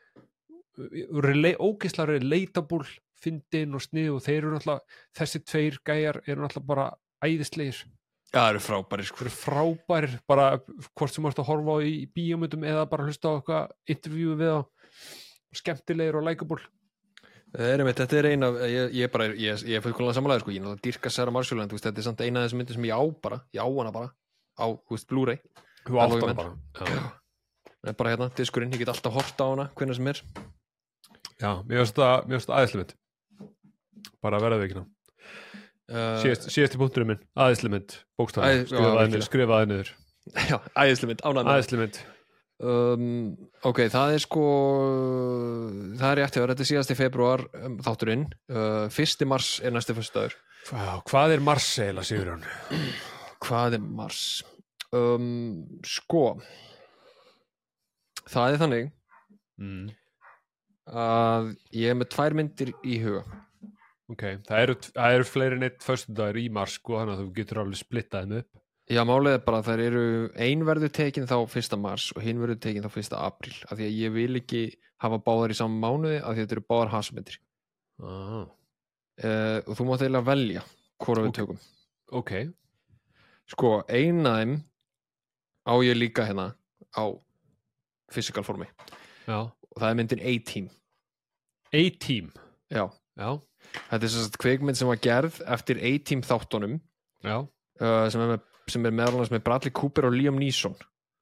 ógeðslega relatable fyndin og snið og þeir eru náttúrulega þessi tveir gæjar eru náttúrulega bara æðislegir Já, það eru frábæri sko. þeir eru frábærir bara hvort sem varst að horfa á í bíómyndum eða bara hlusta á eitthvað interview við þá skemmtilegir og likeable Það er einmitt, þetta er eina ég, ég, bara, ég, ég er fullkomlega samanlega sko. Ég er náttúrulega dýrka Sarah Marshall en þú veist, þetta er samt eina af þessum myndir sem ég á bara ég á hana bara á þú veist, Blu-ray þú átt Alveg hana menn. bara já. Það er bara hérna, diskurinn, ég get alltaf horta á hana hvernig sem er já, mér finnst það mér finnst það æðislega mynd bara að verða við ekki ná uh, síðast, síðasti punkturinn minn, aðeinslega mynd bókstaflega, Æ- já, skrifaði virkilega. niður, skrifaði niður Já, æðislega mynd, ánægð með aðeinslega mynd um, Ok, það er sko það er rétt hjá, þetta er síðasti februar um, þátturinn, uh, fyrsti mars er næsti föstudagur. Hva, hvað er Mars eiginlega, Sigurjón? Hvað er mars? Um, sko það er þannig Mm. að ég er með tvær myndir í huga. ok, það eru, það eru fleiri en eitt föstudagur í Mars sko, þannig að þú getur alveg splittað þeim upp Já, málið er bara að þær eru ein verður tekin þá fyrsta mars og hinn verður tekin þá fyrsta apríl af því að ég vil ekki hafa báðar í saman mánuði af því að þetta eru báðar hasamyndir ah. uh, og þú mátt eiginlega velja hvora við Ok. tökum. ok, Sko, ein af þeim á ég líka hérna á physical formi já og það er myndin A-Team. A-Team, Já, já, þetta er sem sagt kvikmynd sem var gerð eftir A-Team þáttunum já uh, sem, er með, sem er meðal annars með Bradley Cooper og Liam Neeson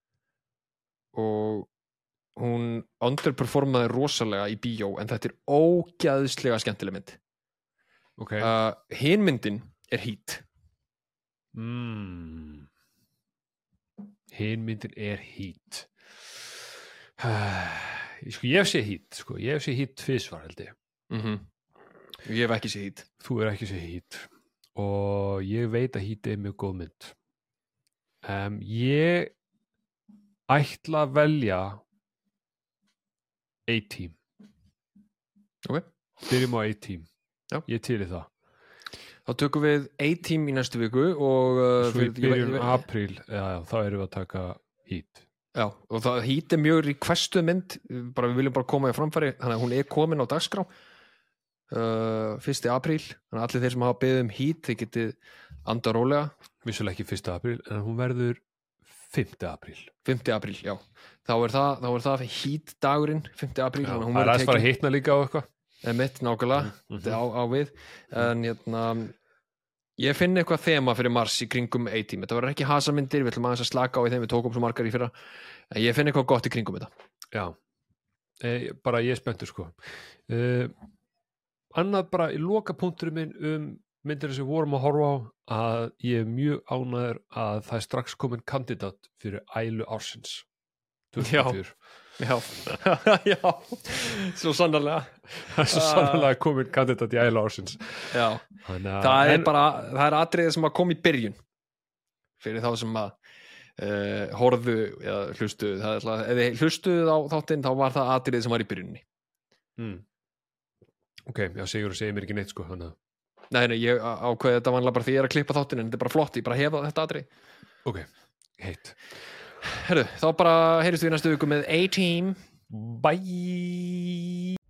og hún underperformaði rosalega í bíó en þetta er ógæðslega skemmtileg mynd. ok uh, Hin myndin er Heat. mm. hin myndin er Heat sko, ég hef séð Heat sko, ég hef séð Heat tvisvar held ég mm Ég hef ekki séð Heat. þú er ekki séð Heat og ég veit að Heat er mjög góð mynd um, ég ætla að velja A-Team Ok. byrjum á A-Team Já. ég til í það Þá tökum við A-Team í næstu viku og uh, svo í fyrir- ég- byrjun ég- apríl já, já, þá erum við að taka Heat Já, og það Heat er mjög requestuð mynd bara við viljum bara koma í framfæri þannig að hún er komin á dagskrá uh, fyrsti apríl þannig að allir þeir sem hafa beðið um Heat þeir getið anda rólega. vissulega ekki fyrsta apríl en hún verður fimmta apríl fimmti apríl, já þá er það, þá er það Heat dagurinn fimmti apríl Já, þannig að hún það er verður aðeins fara að hitna líka á eitthvað tekin mitt nákvæmlega Mhm. þetta er á, á við en hérna ég finn eitthvað þema fyrir mars í kringum A-Team, þetta verður ekki hasamyndir við ætlum aðeins að slaka á í þeim, við tókum svo margar í fyrra en ég finn eitthvað gott í kringum þetta. já, e, bara ég er spenntur sko e, annað bara í loka punkturinn minn um myndir sem við vorum að horfa á að ég er mjög ánæður að það er strax komin kandidat fyrir ælu ársins Já. tvö þúsund og fjögur. Já, já, svo sannarlega það er svo sannlega komin kandidat í ælu ársins já. Þannig að það er en- bara, það er atriðið sem að koma í byrjun fyrir þá sem að uh, horfðu eða hlustuðu, það er alltaf, ef þið hlustuðu á þáttinn þá var það atriðið sem var í byrjunni. mm. ok, já, Sigur segir mér ekki neitt sko þannig að Nei, nei, ég á- ákveði þetta vanlega bara því ég er að klippa þáttinn en þetta er bara flott, ég bara hefa þetta atrið. ok, heitt Herru, þá bara heyrjumst við í næstu viku með A-Team. bye